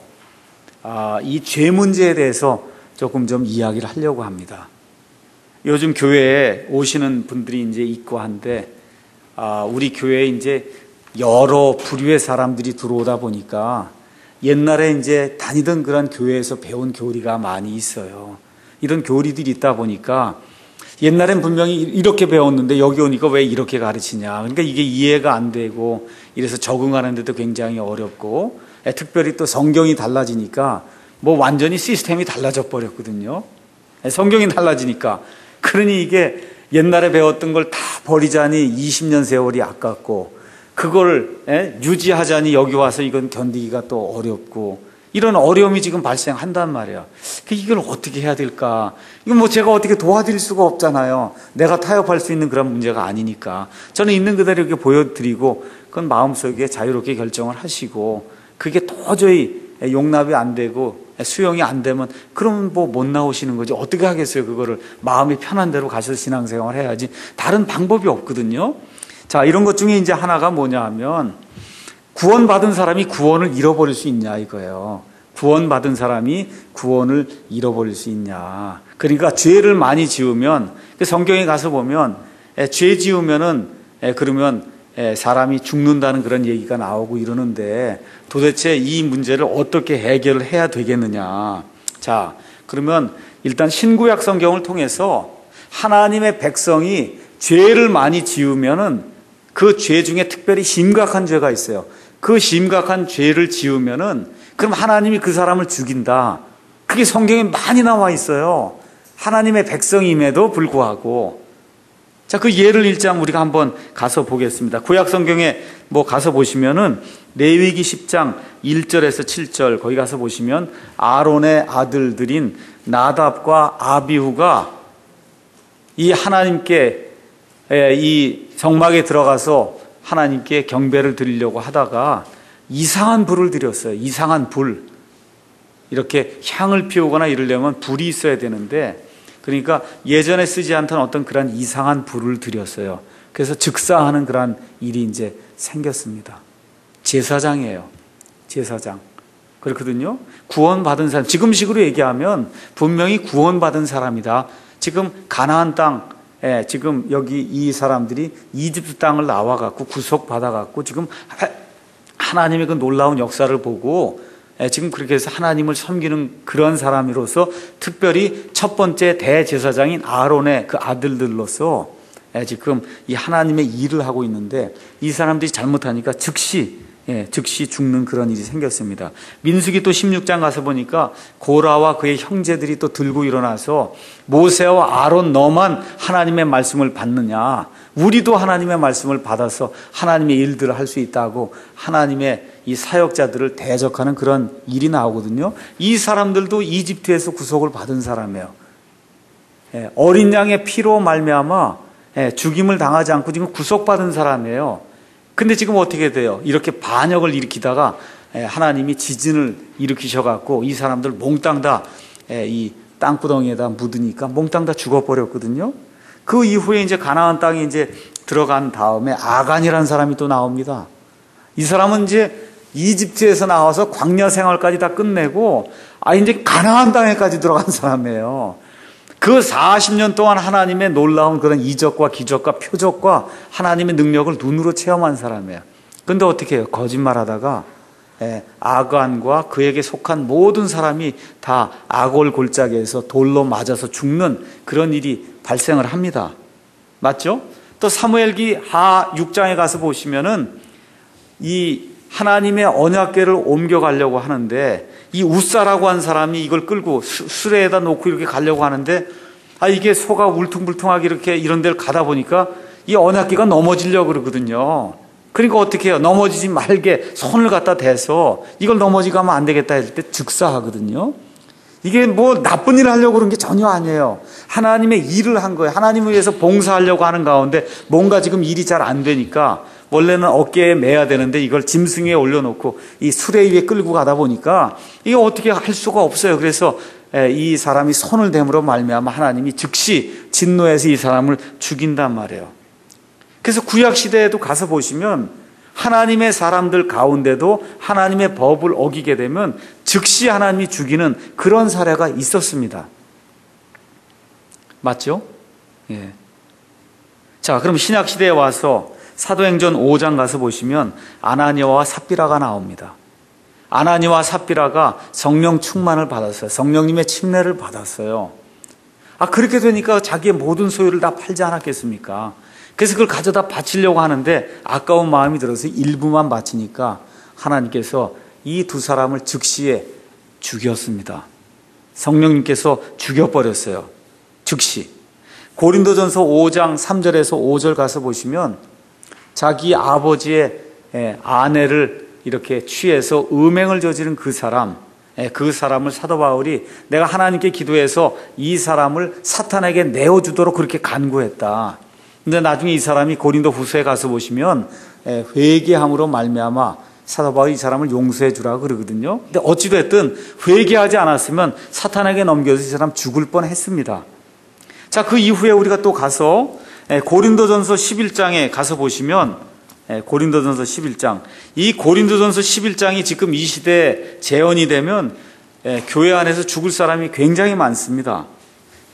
이 죄 문제에 대해서 조금 좀 이야기를 하려고 합니다. 요즘 교회에 오시는 분들이 이제 있고 한데 우리 교회에 이제 여러 부류의 사람들이 들어오다 보니까 옛날에 이제 다니던 그런 교회에서 배운 교리가 많이 있어요. 이런 교리들이 있다 보니까 옛날엔 분명히 이렇게 배웠는데 여기 오니까 왜 이렇게 가르치냐. 그러니까 이게 이해가 안 되고 이래서 적응하는 데도 굉장히 어렵고, 특별히 또 성경이 달라지니까 뭐 완전히 시스템이 달라져 버렸거든요. 성경이 달라지니까. 그러니 이게 옛날에 배웠던 걸 다 버리자니 20년 세월이 아깝고, 그걸 유지하자니 여기 와서 이건 견디기가 또 어렵고, 이런 어려움이 지금 발생한단 말이야. 이걸 어떻게 해야 될까? 이건 뭐 제가 어떻게 도와드릴 수가 없잖아요. 내가 타협할 수 있는 그런 문제가 아니니까. 저는 있는 그대로 이렇게 보여드리고, 그건 마음속에 자유롭게 결정을 하시고, 그게 도저히 용납이 안 되고 수용이 안 되면 그러면 뭐 못 나오시는 거지. 어떻게 하겠어요? 그거를 마음이 편한 대로 가셔서 신앙생활 해야지. 다른 방법이 없거든요. 자, 이런 것 중에 이제 하나가 뭐냐 하면, 구원받은 사람이 구원을 잃어버릴 수 있냐 이거예요. 구원받은 사람이 구원을 잃어버릴 수 있냐. 그러니까 죄를 많이 지으면, 성경에 가서 보면 죄 지으면은 그러면 사람이 죽는다는 그런 얘기가 나오고 이러는데, 도대체 이 문제를 어떻게 해결을 해야 되겠느냐. 자, 그러면 일단 신구약 성경을 통해서 하나님의 백성이 죄를 많이 지으면은 그 죄 중에 특별히 심각한 죄가 있어요. 그 심각한 죄를 지으면은 그럼 하나님이 그 사람을 죽인다. 그게 성경에 많이 나와 있어요. 하나님의 백성임에도 불구하고. 자, 그 예를 1장 우리가 한번 가서 보겠습니다. 구약 성경에 가서 보시면은 레위기 10장 1절에서 7절 거기 가서 보시면 아론의 아들들인 나답과 아비후가 이 하나님께 이 성막에 들어가서 하나님께 경배를 드리려고 하다가 이상한 불을 드렸어요. 이상한 불. 이렇게 향을 피우거나 이러려면 불이 있어야 되는데, 그러니까 예전에 쓰지 않던 어떤 그런 이상한 불을 드렸어요. 그래서 즉사하는 그런 일이 이제 생겼습니다. 제사장이에요. 제사장. 그렇거든요. 구원받은 사람. 지금식으로 얘기하면 분명히 구원받은 사람이다. 지금 가나안 땅, 지금 여기 이 사람들이 이집트 땅을 나와갖고 구속받아갖고 지금 하나님의 그 놀라운 역사를 보고 지금 그렇게 해서 하나님을 섬기는 그런 사람으로서 특별히 첫 번째 대제사장인 아론의 그 아들들로서 지금 이 하나님의 일을 하고 있는데, 이 사람들이 잘못하니까 즉시 죽는 그런 일이 생겼습니다. 민수기 또 16장 가서 보니까 고라와 그의 형제들이 또 들고 일어나서 모세와 아론, 너만 하나님의 말씀을 받느냐, 우리도 하나님의 말씀을 받아서 하나님의 일들을 할 수 있다고 하나님의 이 사역자들을 대적하는 그런 일이 나오거든요. 이 사람들도 이집트에서 구속을 받은 사람이에요. 어린 양의 피로 말미암아 죽임을 당하지 않고 지금 구속받은 사람이에요. 근데 지금 어떻게 돼요? 이렇게 반역을 일으키다가 하나님이 지진을 일으키셔갖고 이 사람들 몽땅 다 이 땅구덩이에다 묻으니까 몽땅 다 죽어버렸거든요. 그 이후에 이제 가나안 땅에 이제 들어간 다음에 아간이라는 사람이 또 나옵니다. 이 사람은 이제 이집트에서 나와서 광야 생활까지 다 끝내고 이제 가나안 땅에까지 들어간 사람이에요. 그 40년 동안 하나님의 놀라운 그런 이적과 기적과 표적과 하나님의 능력을 눈으로 체험한 사람이에요. 근데 어떻게 해요? 거짓말하다가 아간과 그에게 속한 모든 사람이 다 아골 골짜기에서 돌로 맞아서 죽는 그런 일이 발생을 합니다. 맞죠? 또 사무엘기 하 6장에 가서 보시면은 이 하나님의 언약궤를 옮겨가려고 하는데, 이 웃사라고 한 사람이 이걸 끌고 수레에다 놓고 이렇게 가려고 하는데, 이게 소가 울퉁불퉁하게 이렇게 이런 데를 가다 보니까 이 언약궤가 넘어지려고 그러거든요. 그러니까 어떻게 해요? 넘어지지 말게 손을 갖다 대서 이걸 넘어지게 하면 안 되겠다 할 때 즉사하거든요. 이게 나쁜 일을 하려고 그런 게 전혀 아니에요. 하나님의 일을 한 거예요. 하나님을 위해서 봉사하려고 하는 가운데 뭔가 지금 일이 잘 안 되니까, 원래는 어깨에 매야 되는데 이걸 짐승 위에 올려놓고 이 수레 위에 끌고 가다 보니까 이게 어떻게 할 수가 없어요. 그래서 이 사람이 손을 댐으로 말미암아 하나님이 즉시 진노해서 이 사람을 죽인단 말이에요. 그래서 구약시대에도 가서 보시면 하나님의 사람들 가운데도 하나님의 법을 어기게 되면 즉시 하나님이 죽이는 그런 사례가 있었습니다. 맞죠? 예. 자, 그럼 신약시대에 와서 사도행전 5장 가서 보시면 아나니아와 삽비라가 나옵니다. 아나니아와 삽비라가 성령 충만을 받았어요. 성령님의 침례를 받았어요. 그렇게 되니까 자기의 모든 소유를 다 팔지 않았겠습니까? 그래서 그걸 가져다 바치려고 하는데 아까운 마음이 들어서 일부만 바치니까 하나님께서 이 두 사람을 즉시에 죽였습니다. 성령님께서 죽여버렸어요. 즉시. 고린도전서 5장 3절에서 5절 가서 보시면 자기 아버지의 아내를 이렇게 취해서 음행을 저지른 그 사람을 사도 바울이 내가 하나님께 기도해서 이 사람을 사탄에게 내어주도록 그렇게 간구했다. 근데 나중에 이 사람이 고린도 후서에 가서 보시면 회개함으로 말미암아 사도 바울이 이 사람을 용서해 주라고 그러거든요. 근데 어찌됐든 회개하지 않았으면 사탄에게 넘겨서 이 사람 죽을 뻔했습니다. 자, 그 이후에 우리가 또 가서 고린도전서 11장에 가서 보시면 고린도전서 11장, 이 고린도전서 11장이 지금 이 시대에 재현이 되면 교회 안에서 죽을 사람이 굉장히 많습니다.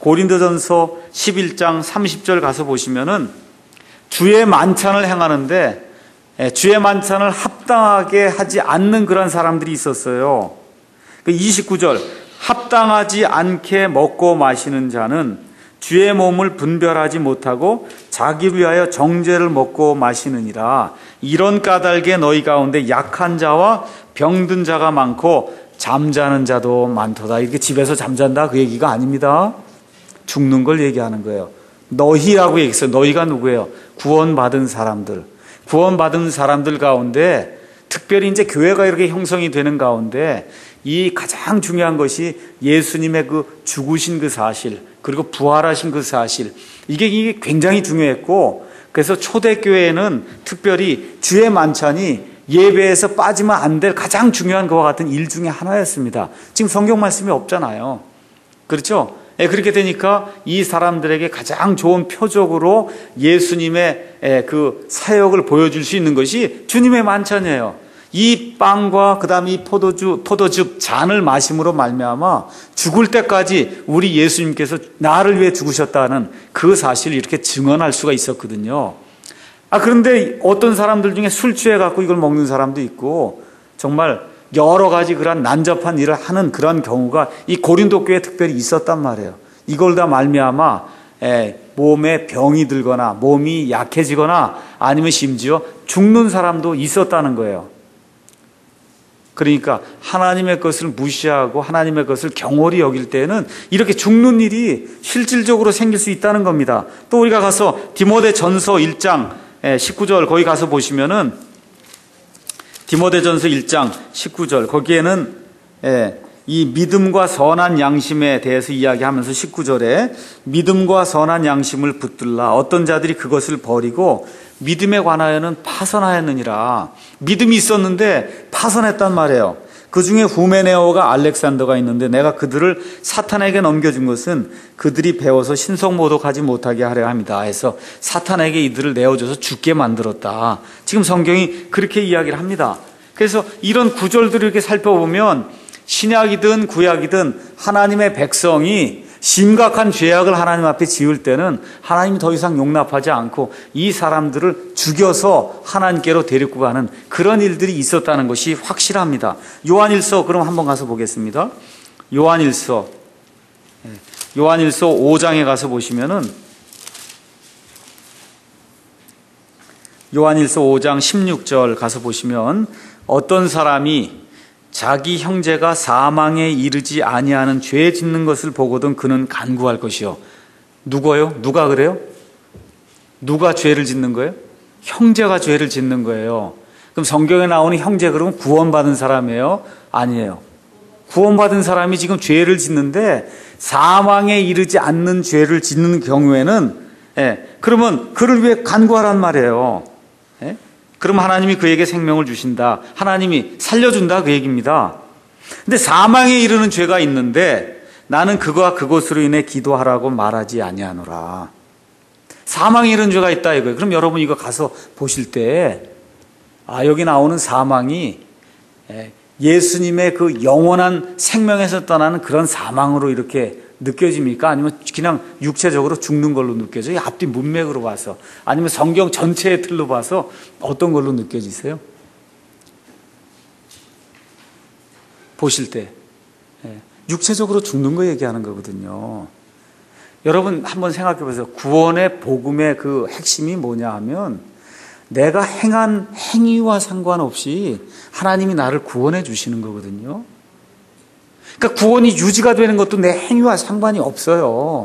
고린도전서 11장 30절 가서 보시면은 주의 만찬을 행하는데 주의 만찬을 합당하게 하지 않는 그런 사람들이 있었어요. 29절 합당하지 않게 먹고 마시는 자는 주의 몸을 분별하지 못하고 자기를 위하여 정죄를 먹고 마시느니라. 이런 까닭에 너희 가운데 약한 자와 병든 자가 많고 잠자는 자도 많도다. 이렇게 집에서 잠잔다 그 얘기가 아닙니다. 죽는 걸 얘기하는 거예요. 너희라고 얘기했어요. 너희가 누구예요? 구원받은 사람들. 구원받은 사람들 가운데 특별히 이제 교회가 이렇게 형성이 되는 가운데 이 가장 중요한 것이 예수님의 그 죽으신 그 사실, 그리고 부활하신 그 사실, 이게 굉장히 중요했고, 그래서 초대교회에는 특별히 주의 만찬이 예배에서 빠지면 안 될 가장 중요한 것과 같은 일 중에 하나였습니다. 지금 성경 말씀이 없잖아요. 그렇죠? 그렇게 되니까 이 사람들에게 가장 좋은 표적으로 예수님의 그 사역을 보여줄 수 있는 것이 주님의 만찬이에요. 이 빵과 그다음에 이 포도즙 잔을 마심으로 말미암아 죽을 때까지 우리 예수님께서 나를 위해 죽으셨다는 그 사실을 이렇게 증언할 수가 있었거든요. 그런데 어떤 사람들 중에 술 취해 갖고 이걸 먹는 사람도 있고 정말 여러 가지 그런 난잡한 일을 하는 그런 경우가 이 고린도 교회에 특별히 있었단 말이에요. 이걸 다 말미암아 몸에 병이 들거나 몸이 약해지거나 아니면 심지어 죽는 사람도 있었다는 거예요. 그러니까 하나님의 것을 무시하고 하나님의 것을 경홀히 여길 때는 이렇게 죽는 일이 실질적으로 생길 수 있다는 겁니다. 또 우리가 가서 디모데전서 1장 19절 거기 가서 보시면은 디모데전서 1장 19절 거기에는 이 믿음과 선한 양심에 대해서 이야기하면서 19절에 믿음과 선한 양심을 붙들라 어떤 자들이 그것을 버리고 믿음에 관하여는 파선하였느니라. 믿음이 있었는데 파선했단 말이에요. 그 중에 후메네오가 알렉산더가 있는데 내가 그들을 사탄에게 넘겨준 것은 그들이 배워서 신성모독하지 못하게 하려 합니다. 해서 사탄에게 이들을 내어줘서 죽게 만들었다. 지금 성경이 그렇게 이야기를 합니다. 그래서 이런 구절들을 이렇게 살펴보면 신약이든 구약이든 하나님의 백성이 심각한 죄악을 하나님 앞에 지을 때는 하나님이 더 이상 용납하지 않고 이 사람들을 죽여서 하나님께로 데리고 가는 그런 일들이 있었다는 것이 확실합니다. 요한일서 그럼 한번 가서 보겠습니다. 요한일서 5장에 가서 보시면은 요한일서 5장 16절 가서 보시면 어떤 사람이 자기 형제가 사망에 이르지 아니하는 죄 짓는 것을 보거든 그는 간구할 것이요. 누구요? 누가 그래요? 누가 죄를 짓는 거예요? 형제가 죄를 짓는 거예요. 그럼 성경에 나오는 형제 그러면 구원받은 사람이에요? 아니에요. 구원받은 사람이 지금 죄를 짓는데 사망에 이르지 않는 죄를 짓는 경우에는 그러면 그를 위해 간구하란 말이에요. 그럼 하나님이 그에게 생명을 주신다. 하나님이 살려준다 그 얘기입니다. 근데 사망에 이르는 죄가 있는데 나는 그거와 그것으로 인해 기도하라고 말하지 아니하노라. 사망에 이르는 죄가 있다 이거예요. 그럼 여러분 이거 가서 보실 때 여기 나오는 사망이 예수님의 그 영원한 생명에서 떠나는 그런 사망으로 이렇게 느껴집니까? 아니면 그냥 육체적으로 죽는 걸로 느껴져요? 앞뒤 문맥으로 봐서 아니면 성경 전체의 틀로 봐서 어떤 걸로 느껴지세요? 보실 때 육체적으로 죽는 거 얘기하는 거거든요. 여러분 한번 생각해 보세요. 구원의 복음의 그 핵심이 뭐냐 하면 내가 행한 행위와 상관없이 하나님이 나를 구원해 주시는 거거든요. 그러니까 구원이 유지가 되는 것도 내 행위와 상관이 없어요.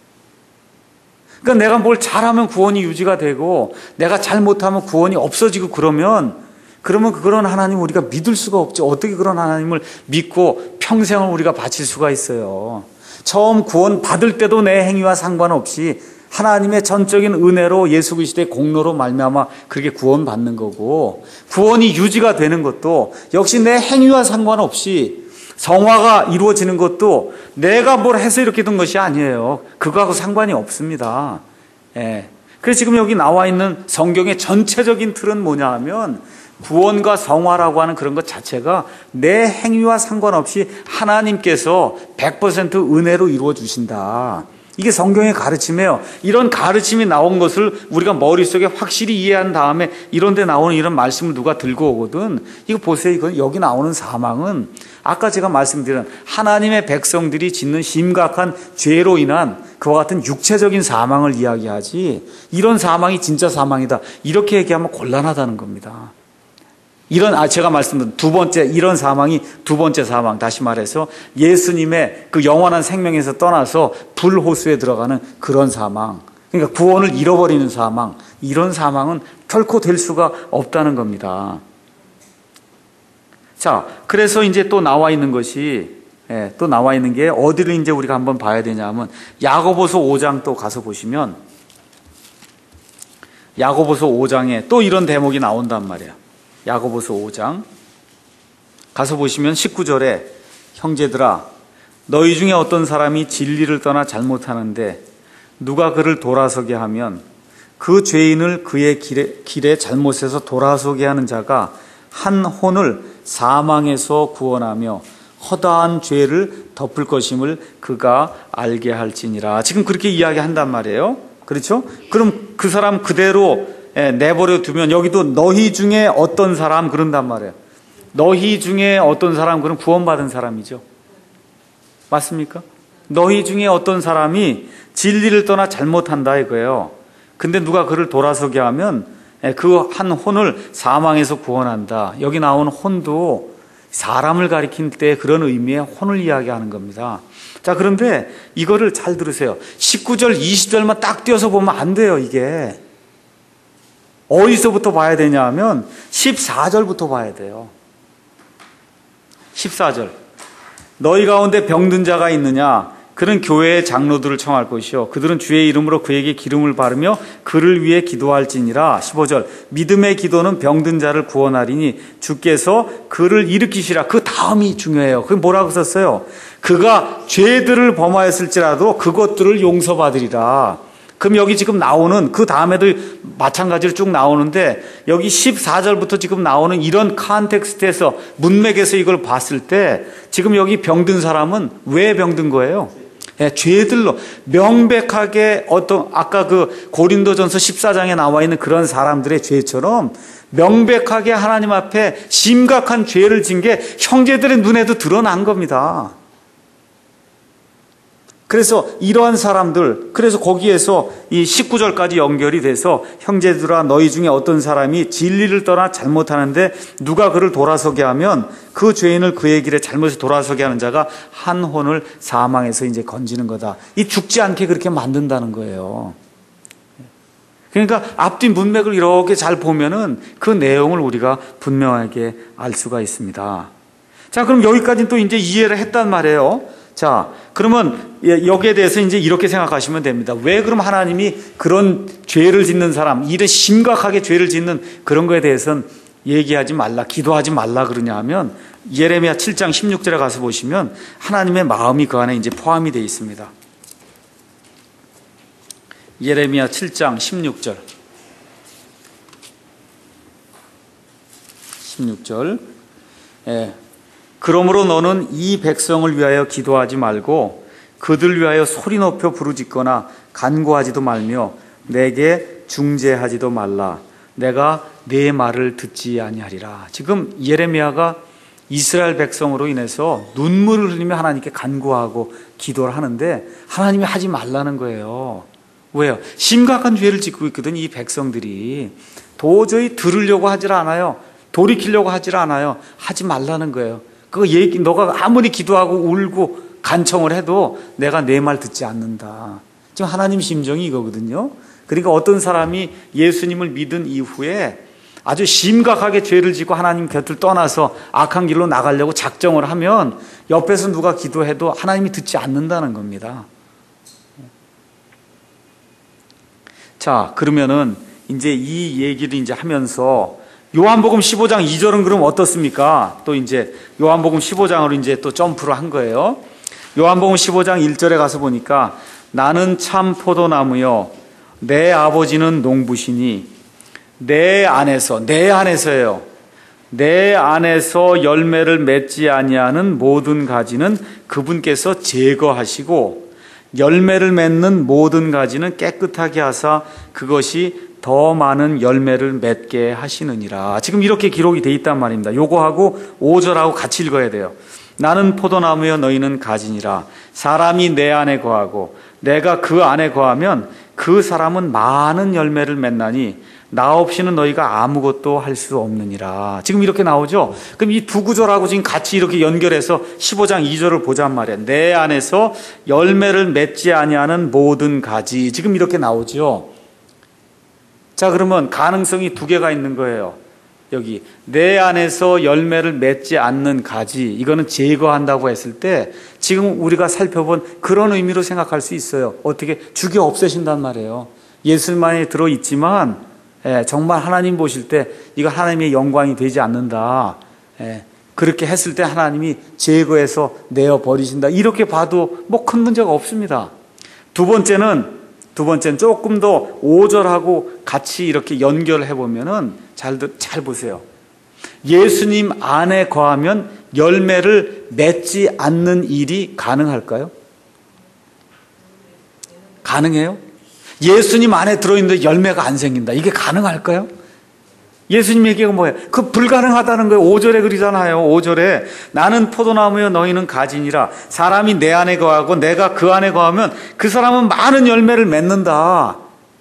그러니까 내가 뭘 잘하면 구원이 유지가 되고 내가 잘못하면 구원이 없어지고 그러면 그런 하나님 우리가 믿을 수가 없죠. 어떻게 그런 하나님을 믿고 평생을 우리가 바칠 수가 있어요. 처음 구원 받을 때도 내 행위와 상관없이 하나님의 전적인 은혜로 예수 그리스도의 공로로 말미암아 그렇게 구원받는 거고 구원이 유지가 되는 것도 역시 내 행위와 상관없이 성화가 이루어지는 것도 내가 뭘 해서 이렇게 된 것이 아니에요. 그거하고 상관이 없습니다. 그래서 지금 여기 나와 있는 성경의 전체적인 틀은 뭐냐 하면 구원과 성화라고 하는 그런 것 자체가 내 행위와 상관없이 하나님께서 100% 은혜로 이루어 주신다. 이게 성경의 가르침이에요. 이런 가르침이 나온 것을 우리가 머릿속에 확실히 이해한 다음에 이런 데 나오는 이런 말씀을 누가 들고 오거든. 이거 보세요. 이거 여기 나오는 사망은 아까 제가 말씀드린 하나님의 백성들이 짓는 심각한 죄로 인한 그와 같은 육체적인 사망을 이야기하지, 이런 사망이 진짜 사망이다 이렇게 얘기하면 곤란하다는 겁니다. 제가 말씀드린 두 번째, 이런 사망이 두 번째 사망, 다시 말해서 예수님의 그 영원한 생명에서 떠나서 불호수에 들어가는 그런 사망, 그러니까 구원을 잃어버리는 사망, 이런 사망은 결코 될 수가 없다는 겁니다. 자, 그래서 이제 또 나와 있는 것이, 또 나와 있는 게 어디를 이제 우리가 한번 봐야 되냐면 야고보서 5장 또 가서 보시면 야고보서 5장에 또 이런 대목이 나온단 말이에요. 야고보서 5장 가서 보시면 19절에 형제들아 너희 중에 어떤 사람이 진리를 떠나 잘못하는데 누가 그를 돌아서게 하면 그 죄인을 그의 길에 잘못해서 돌아서게 하는 자가 한 혼을 사망에서 구원하며 허다한 죄를 덮을 것임을 그가 알게 할지니라. 지금 그렇게 이야기한단 말이에요. 그렇죠? 그럼 그 사람 그대로 내버려 두면 여기도 너희 중에 어떤 사람 그런단 말이에요. 너희 중에 어떤 사람, 그럼 구원받은 사람이죠. 맞습니까? 너희 중에 어떤 사람이 진리를 떠나 잘못한다 이거예요. 근데 누가 그를 돌아서게 하면 그 한 혼을 사망에서 구원한다. 여기 나온 혼도 사람을 가리킬 때 그런 의미의 혼을 이야기하는 겁니다. 자, 그런데 이거를 잘 들으세요. 19절, 20절만 딱 띄어서 보면 안 돼요, 이게. 어디서부터 봐야 되냐 하면 14절부터 봐야 돼요. 14절. 너희 가운데 병든 자가 있느냐? 그는 교회의 장로들을 청할 것이요 그들은 주의 이름으로 그에게 기름을 바르며 그를 위해 기도할지니라. 15절. 믿음의 기도는 병든 자를 구원하리니 주께서 그를 일으키시라. 그 다음이 중요해요. 그게 뭐라고 썼어요? 그가 죄들을 범하였을지라도 그것들을 용서받으리라. 그럼 여기 지금 나오는 그 다음에도 마찬가지로 쭉 나오는데 여기 14절부터 지금 나오는 이런 컨텍스트에서 문맥에서 이걸 봤을 때 지금 여기 병든 사람은 왜 병든 거예요? 죄들로 명백하게 어떤 아까 그 고린도전서 14장에 나와 있는 그런 사람들의 죄처럼 명백하게 하나님 앞에 심각한 죄를 진 게 형제들의 눈에도 드러난 겁니다. 그래서 이러한 사람들, 그래서 거기에서 이 19절까지 연결이 돼서 형제들아 너희 중에 어떤 사람이 진리를 떠나 잘못하는데 누가 그를 돌아서게 하면 그 죄인을 그의 길에 잘못해서 돌아서게 하는 자가 한 혼을 사망에서 이제 건지는 거다. 이 죽지 않게 그렇게 만든다는 거예요. 그러니까 앞뒤 문맥을 이렇게 잘 보면은 그 내용을 우리가 분명하게 알 수가 있습니다. 자, 그럼 여기까지는 또 이제 이해를 했단 말이에요. 자, 그러면 여기에 대해서 이제 이렇게 생각하시면 됩니다. 왜 그럼 하나님이 그런 죄를 짓는 사람, 이런 심각하게 죄를 짓는 그런 거에 대해서는 얘기하지 말라, 기도하지 말라 그러냐 하면 예레미야 7장 16절에 가서 보시면 하나님의 마음이 그 안에 이제 포함이 되어 있습니다. 예레미야 7장 16절. 16절. 그러므로 너는 이 백성을 위하여 기도하지 말고 그들 위하여 소리 높여 부르짖거나 간구하지도 말며 내게 중재하지도 말라. 내가 네 말을 듣지 아니하리라. 지금 예레미야가 이스라엘 백성으로 인해서 눈물을 흘리며 하나님께 간구하고 기도를 하는데 하나님이 하지 말라는 거예요. 왜요? 심각한 죄를 짓고 있거든. 이 백성들이 도저히 들으려고 하질 않아요. 돌이키려고 하질 않아요. 하지 말라는 거예요. 너가 아무리 기도하고 울고 간청을 해도 내가 내 말 듣지 않는다. 지금 하나님 심정이 이거거든요. 그러니까 어떤 사람이 예수님을 믿은 이후에 아주 심각하게 죄를 짓고 하나님 곁을 떠나서 악한 길로 나가려고 작정을 하면 옆에서 누가 기도해도 하나님이 듣지 않는다는 겁니다. 자, 그러면은 이제 이 얘기를 이제 하면서 요한복음 15장 2절은 그럼 어떻습니까? 또 이제 요한복음 15장으로 이제 또 점프를 한 거예요. 요한복음 15장 1절에 가서 보니까 나는 참 포도나무요 내 아버지는 농부시니 내 안에서예요. 내 안에서 열매를 맺지 아니하는 모든 가지는 그분께서 제거하시고 열매를 맺는 모든 가지는 깨끗하게 하사 그것이 더 많은 열매를 맺게 하시느니라. 지금 이렇게 기록이 돼 있단 말입니다. 요거하고 5절하고 같이 읽어야 돼요. 나는 포도나무여 너희는 가지니라. 사람이 내 안에 거하고 내가 그 안에 거하면 그 사람은 많은 열매를 맺나니 나 없이는 너희가 아무것도 할 수 없느니라. 지금 이렇게 나오죠. 그럼 이 두 구절하고 지금 같이 이렇게 연결해서 15장 2절을 보잔 말이에요. 내 안에서 열매를 맺지 아니하는 모든 가지. 지금 이렇게 나오죠. 자, 그러면 가능성이 두 개가 있는 거예요. 여기 내 안에서 열매를 맺지 않는 가지, 이거는 제거한다고 했을 때 지금 우리가 살펴본 그런 의미로 생각할 수 있어요. 어떻게 죽여 없애신단 말이에요. 예술만이 들어있지만 정말 하나님 보실 때 이거 하나님의 영광이 되지 않는다. 그렇게 했을 때 하나님이 제거해서 내어버리신다. 이렇게 봐도 뭐 큰 문제가 없습니다. 두 번째는 조금 더 5절하고 같이 이렇게 연결해 보면은 잘 보세요. 예수님 안에 거하면 열매를 맺지 않는 일이 가능할까요? 가능해요? 예수님 안에 들어있는데 열매가 안 생긴다. 이게 가능할까요? 예수님 얘기가 뭐예요? 그 불가능하다는 거예요. 5절에 그러잖아요. 5절에 나는 포도나무여 너희는 가지니라. 사람이 내 안에 거하고 내가 그 안에 거하면 그 사람은 많은 열매를 맺는다.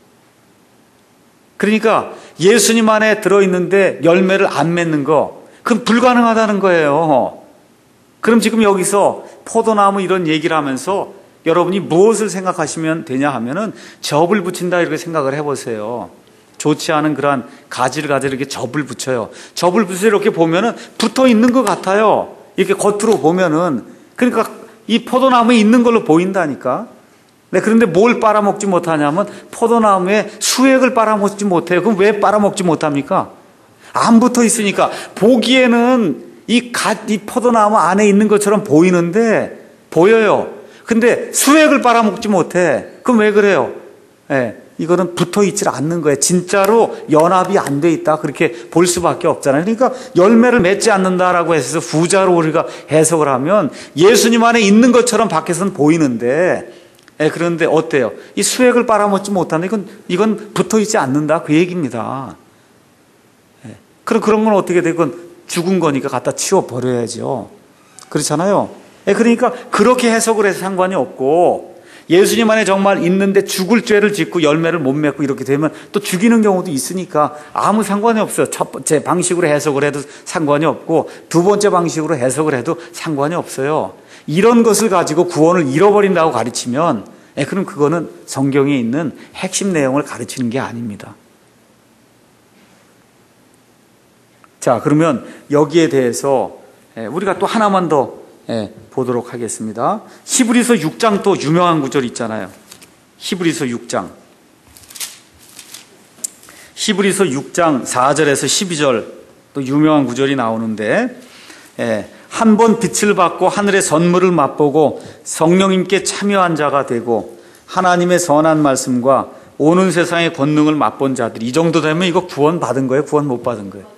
그러니까 예수님 안에 들어있는데 열매를 안 맺는 거, 그건 불가능하다는 거예요. 그럼 지금 여기서 포도나무 이런 얘기를 하면서 여러분이 무엇을 생각하시면 되냐 하면은 접을 붙인다 이렇게 생각을 해보세요. 좋지 않은 그러한 가지를 가지고 이렇게 접을 붙여요. 접을 붙여 이렇게 보면은 붙어 있는 것 같아요. 이렇게 겉으로 보면은. 그러니까 이 포도나무에 있는 걸로 보인다니까. 네, 그런데 뭘 빨아먹지 못하냐면 포도나무에 수액을 빨아먹지 못해요. 그럼 왜 빨아먹지 못합니까? 안 붙어 있으니까. 보기에는 이 포도나무 안에 있는 것처럼 보이는데, 보여요. 근데 수액을 빨아먹지 못해. 그럼 왜 그래요? 이거는 붙어 있질 않는 거예요. 진짜로 연합이 안 돼 있다. 그렇게 볼 수밖에 없잖아요. 그러니까 열매를 맺지 않는다라고 해서 부자로 우리가 해석을 하면 예수님 안에 있는 것처럼 밖에서는 보이는데, 그런데 어때요? 이 수액을 빨아먹지 못한다. 이건 붙어 있지 않는다. 그 얘기입니다. 그런 건 어떻게 돼? 이건 죽은 거니까 갖다 치워버려야죠. 그렇잖아요. 그러니까 그렇게 해석을 해서 상관이 없고, 예수님 안에 정말 있는데 죽을 죄를 짓고 열매를 못 맺고 이렇게 되면 또 죽이는 경우도 있으니까 아무 상관이 없어요. 첫 번째 방식으로 해석을 해도 상관이 없고 두 번째 방식으로 해석을 해도 상관이 없어요. 이런 것을 가지고 구원을 잃어버린다고 가르치면 그럼 그거는 성경에 있는 핵심 내용을 가르치는 게 아닙니다. 자, 그러면 여기에 대해서 우리가 또 하나만 더 보도록 하겠습니다. 히브리서 6장 또 유명한 구절 있잖아요. 히브리서 6장 4절에서 12절 또 유명한 구절이 나오는데, 한 번 빛을 받고 하늘의 선물을 맛보고 성령님께 참여한 자가 되고 하나님의 선한 말씀과 오는 세상의 권능을 맛본 자들이, 이 정도 되면 이거 구원 받은 거예요? 구원 못 받은 거예요?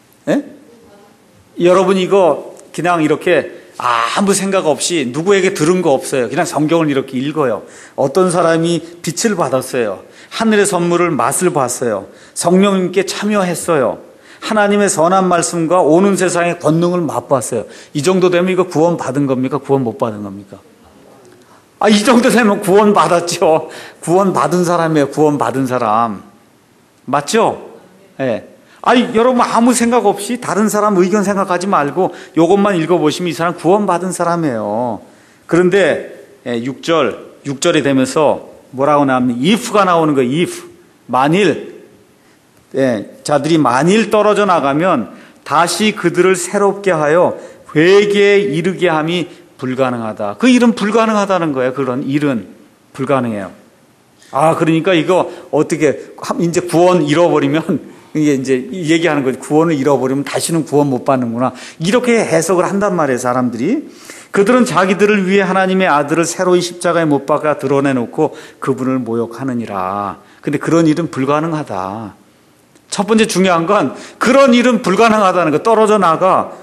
여러분 이거 그냥 이렇게 아무 생각 없이 누구에게 들은 거 없어요. 그냥 성경을 이렇게 읽어요. 어떤 사람이 빛을 받았어요. 하늘의 선물을 맛을 봤어요. 성령님께 참여했어요. 하나님의 선한 말씀과 오는 세상의 권능을 맛봤어요. 이 정도 되면 이거 구원 받은 겁니까? 구원 못 받은 겁니까? 이 정도 되면 구원 받았죠. 구원 받은 사람이에요. 구원 받은 사람. 맞죠? 여러분 아무 생각 없이 다른 사람 의견 생각하지 말고 이것만 읽어보시면 이 사람 구원받은 사람이에요. 그런데 6절이 되면서 뭐라고 나옵니까? if가 나오는 거예요. if. 만일 자들이 만일 떨어져 나가면 다시 그들을 새롭게 하여 회개에 이르게 함이 불가능하다. 그 일은 불가능하다는 거예요. 그런 일은 불가능해요. 그러니까 이거 어떻게 이제 구원 잃어버리면 이게 이제 얘기하는 거지. 구원을 잃어버리면 다시는 구원 못 받는구나. 이렇게 해석을 한단 말이에요, 사람들이. 그들은 자기들을 위해 하나님의 아들을 새로이 십자가에 못 박아 드러내놓고 그분을 모욕하느니라. 근데 그런 일은 불가능하다. 첫 번째 중요한 건 그런 일은 불가능하다는 거. 떨어져 나가.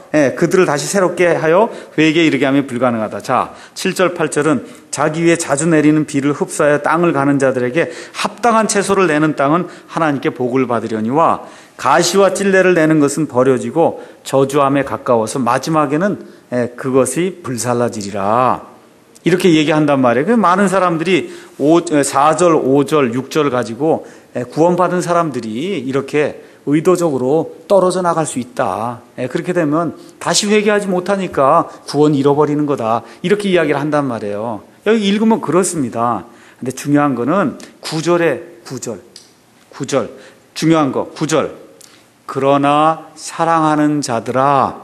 그들을 다시 새롭게 하여 회개에 이르게 하면 불가능하다. 자, 7절 8절은 자기 위에 자주 내리는 비를 흡수하여 땅을 가는 자들에게 합당한 채소를 내는 땅은 하나님께 복을 받으려니와 가시와 찔레를 내는 것은 버려지고 저주함에 가까워서 마지막에는 그것이 불살라지리라. 이렇게 얘기한단 말이에요. 많은 사람들이 4절, 5절, 6절을 가지고 구원받은 사람들이 이렇게 의도적으로 떨어져 나갈 수 있다. 그렇게 되면 다시 회개하지 못하니까 구원 잃어버리는 거다. 이렇게 이야기를 한단 말이에요. 여기 읽으면 그렇습니다. 근데 중요한 거는 9절에 9절. 중요한 거 9절. 그러나 사랑하는 자들아.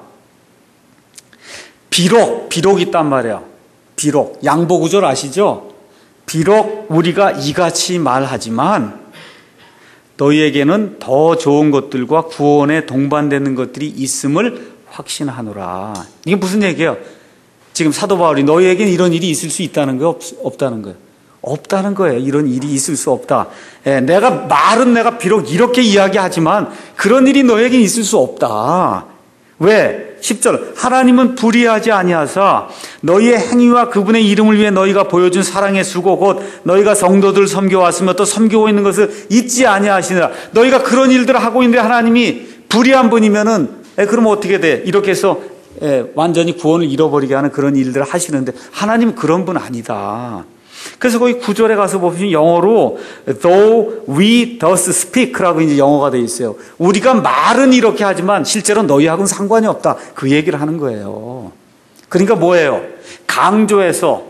비록 있단 말이에요. 비록. 양보구절 아시죠? 비록 우리가 이같이 말하지만 너희에게는 더 좋은 것들과 구원에 동반되는 것들이 있음을 확신하노라. 이게 무슨 얘기예요? 지금 사도 바울이 너희에게는 이런 일이 있을 수 있다는 거예요? 없다는 거예요? 없다는 거예요. 이런 일이 있을 수 없다. 내가 비록 이렇게 이야기하지만 그런 일이 너희에게는 있을 수 없다. 왜? 10절 하나님은 불의하지 아니하사 너희의 행위와 그분의 이름을 위해 너희가 보여준 사랑의 수고 곧 너희가 성도들 섬겨왔으며 또 섬기고 있는 것을 잊지 아니하시느라. 너희가 그런 일들을 하고 있는데 하나님이 불의한 분이면은 그러면 어떻게 돼? 이렇게 해서 완전히 구원을 잃어버리게 하는 그런 일들을 하시는데 하나님은 그런 분 아니다. 그래서 거기 9절에 가서 보시면 영어로 though we thus speak라고 이제 영어가 되어 있어요. 우리가 말은 이렇게 하지만 실제로 너희하고는 상관이 없다. 그 얘기를 하는 거예요. 그러니까 뭐예요? 강조해서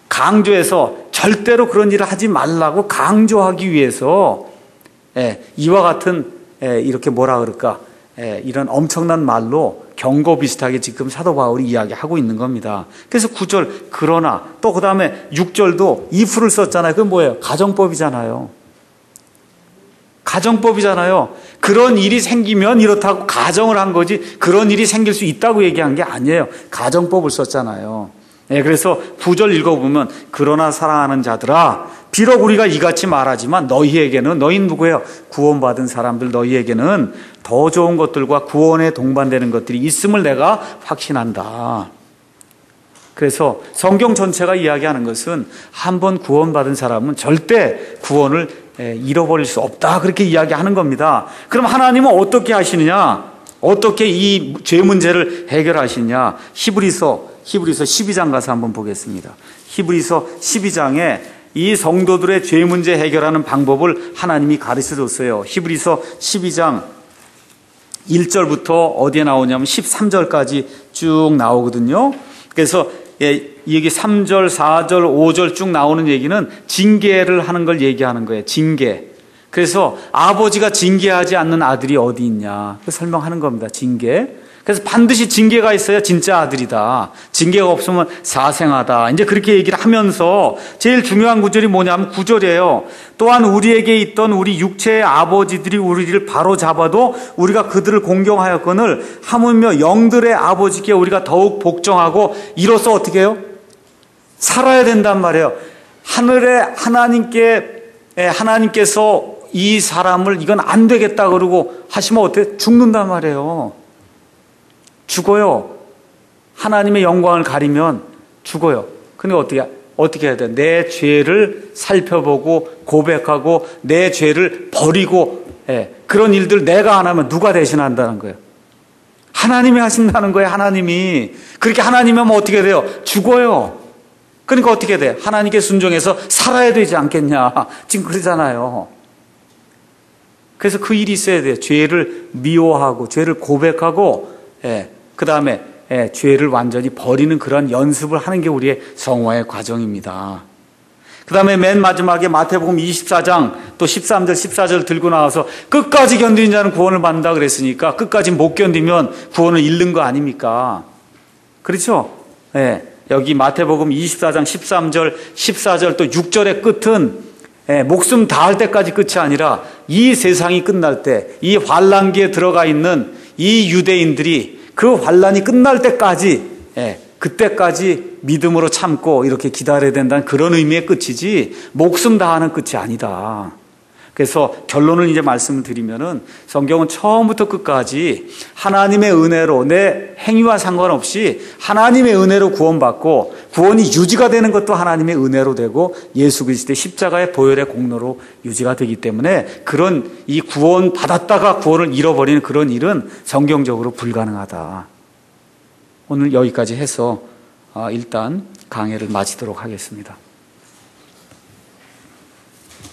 절대로 그런 일을 하지 말라고 강조하기 위해서 이와 같은 이렇게 뭐라 그럴까? 이런 엄청난 말로 경고 비슷하게 지금 사도 바울이 이야기하고 있는 겁니다. 그래서 9절 그러나 또 그 다음에 6절도 if를 썼잖아요. 그건 뭐예요? 가정법이잖아요. 그런 일이 생기면 이렇다고 가정을 한 거지 그런 일이 생길 수 있다고 얘기한 게 아니에요. 가정법을 썼잖아요. 그래서 9절 읽어보면 그러나 사랑하는 자들아 비록 우리가 이같이 말하지만 너희에게는 너희는 누구예요? 구원받은 사람들 너희에게는 더 좋은 것들과 구원에 동반되는 것들이 있음을 내가 확신한다. 그래서 성경 전체가 이야기하는 것은 한 번 구원받은 사람은 절대 구원을 잃어버릴 수 없다. 그렇게 이야기하는 겁니다. 그럼 하나님은 어떻게 하시느냐? 어떻게 이 죄 문제를 해결하시느냐? 히브리서 12장 가서 한번 보겠습니다. 히브리서 12장에 이 성도들의 죄 문제 해결하는 방법을 하나님이 가르쳐 줬어요. 히브리서 12장 1절부터 어디에 나오냐면 13절까지 쭉 나오거든요. 그래서 여기 3절, 4절, 5절 쭉 나오는 얘기는 징계를 하는 걸 얘기하는 거예요. 징계. 그래서 아버지가 징계하지 않는 아들이 어디 있냐. 설명하는 겁니다. 징계. 그래서 반드시 징계가 있어야 진짜 아들이다. 징계가 없으면 사생아다. 이제 그렇게 얘기를 하면서 제일 중요한 구절이 뭐냐면 9절이에요. 또한 우리에게 있던 우리 육체의 아버지들이 우리를 바로 잡아도 우리가 그들을 공경하였거늘 하물며 영들의 아버지께 우리가 더욱 복종하고 이로써 어떻게 해요? 살아야 된단 말이에요. 하늘의 하나님께서 이 사람을 이건 안 되겠다 그러고 하시면 어떻게 죽는단 말이에요. 죽어요. 하나님의 영광을 가리면 죽어요. 근데 어떻게 해야 돼? 내 죄를 살펴보고 고백하고 내 죄를 버리고 그런 일들 내가 안 하면 누가 대신한다는 거예요? 하나님이 하신다는 거예요. 하나님이. 그렇게 하나님이 하면 어떻게 돼요? 죽어요. 그러니까 어떻게 돼? 하나님께 순종해서 살아야 되지 않겠냐. 지금 그러잖아요. 그래서 그 일이 있어야 돼요. 죄를 미워하고 죄를 고백하고 그 다음에 죄를 완전히 버리는 그런 연습을 하는 게 우리의 성화의 과정입니다. 그 다음에 맨 마지막에 마태복음 24장 또 13절 14절 들고 나와서 끝까지 견디는 자는 구원을 받는다 그랬으니까 끝까지 못 견디면 구원을 잃는 거 아닙니까? 그렇죠? 여기 마태복음 24장 13절 14절 또 6절의 끝은 목숨 다할 때까지 끝이 아니라 이 세상이 끝날 때 이 환란기에 들어가 있는 이 유대인들이 그 환란이 끝날 때까지 그때까지 믿음으로 참고 이렇게 기다려야 된다는 그런 의미의 끝이지 목숨 다하는 끝이 아니다. 그래서 결론을 이제 말씀을 드리면은 성경은 처음부터 끝까지 하나님의 은혜로 내 행위와 상관없이 하나님의 은혜로 구원받고 구원이 유지가 되는 것도 하나님의 은혜로 되고 예수 그리스도의 십자가의 보혈의 공로로 유지가 되기 때문에 그런 이 구원 받았다가 구원을 잃어버리는 그런 일은 성경적으로 불가능하다. 오늘 여기까지 해서 일단 강해를 마치도록 하겠습니다.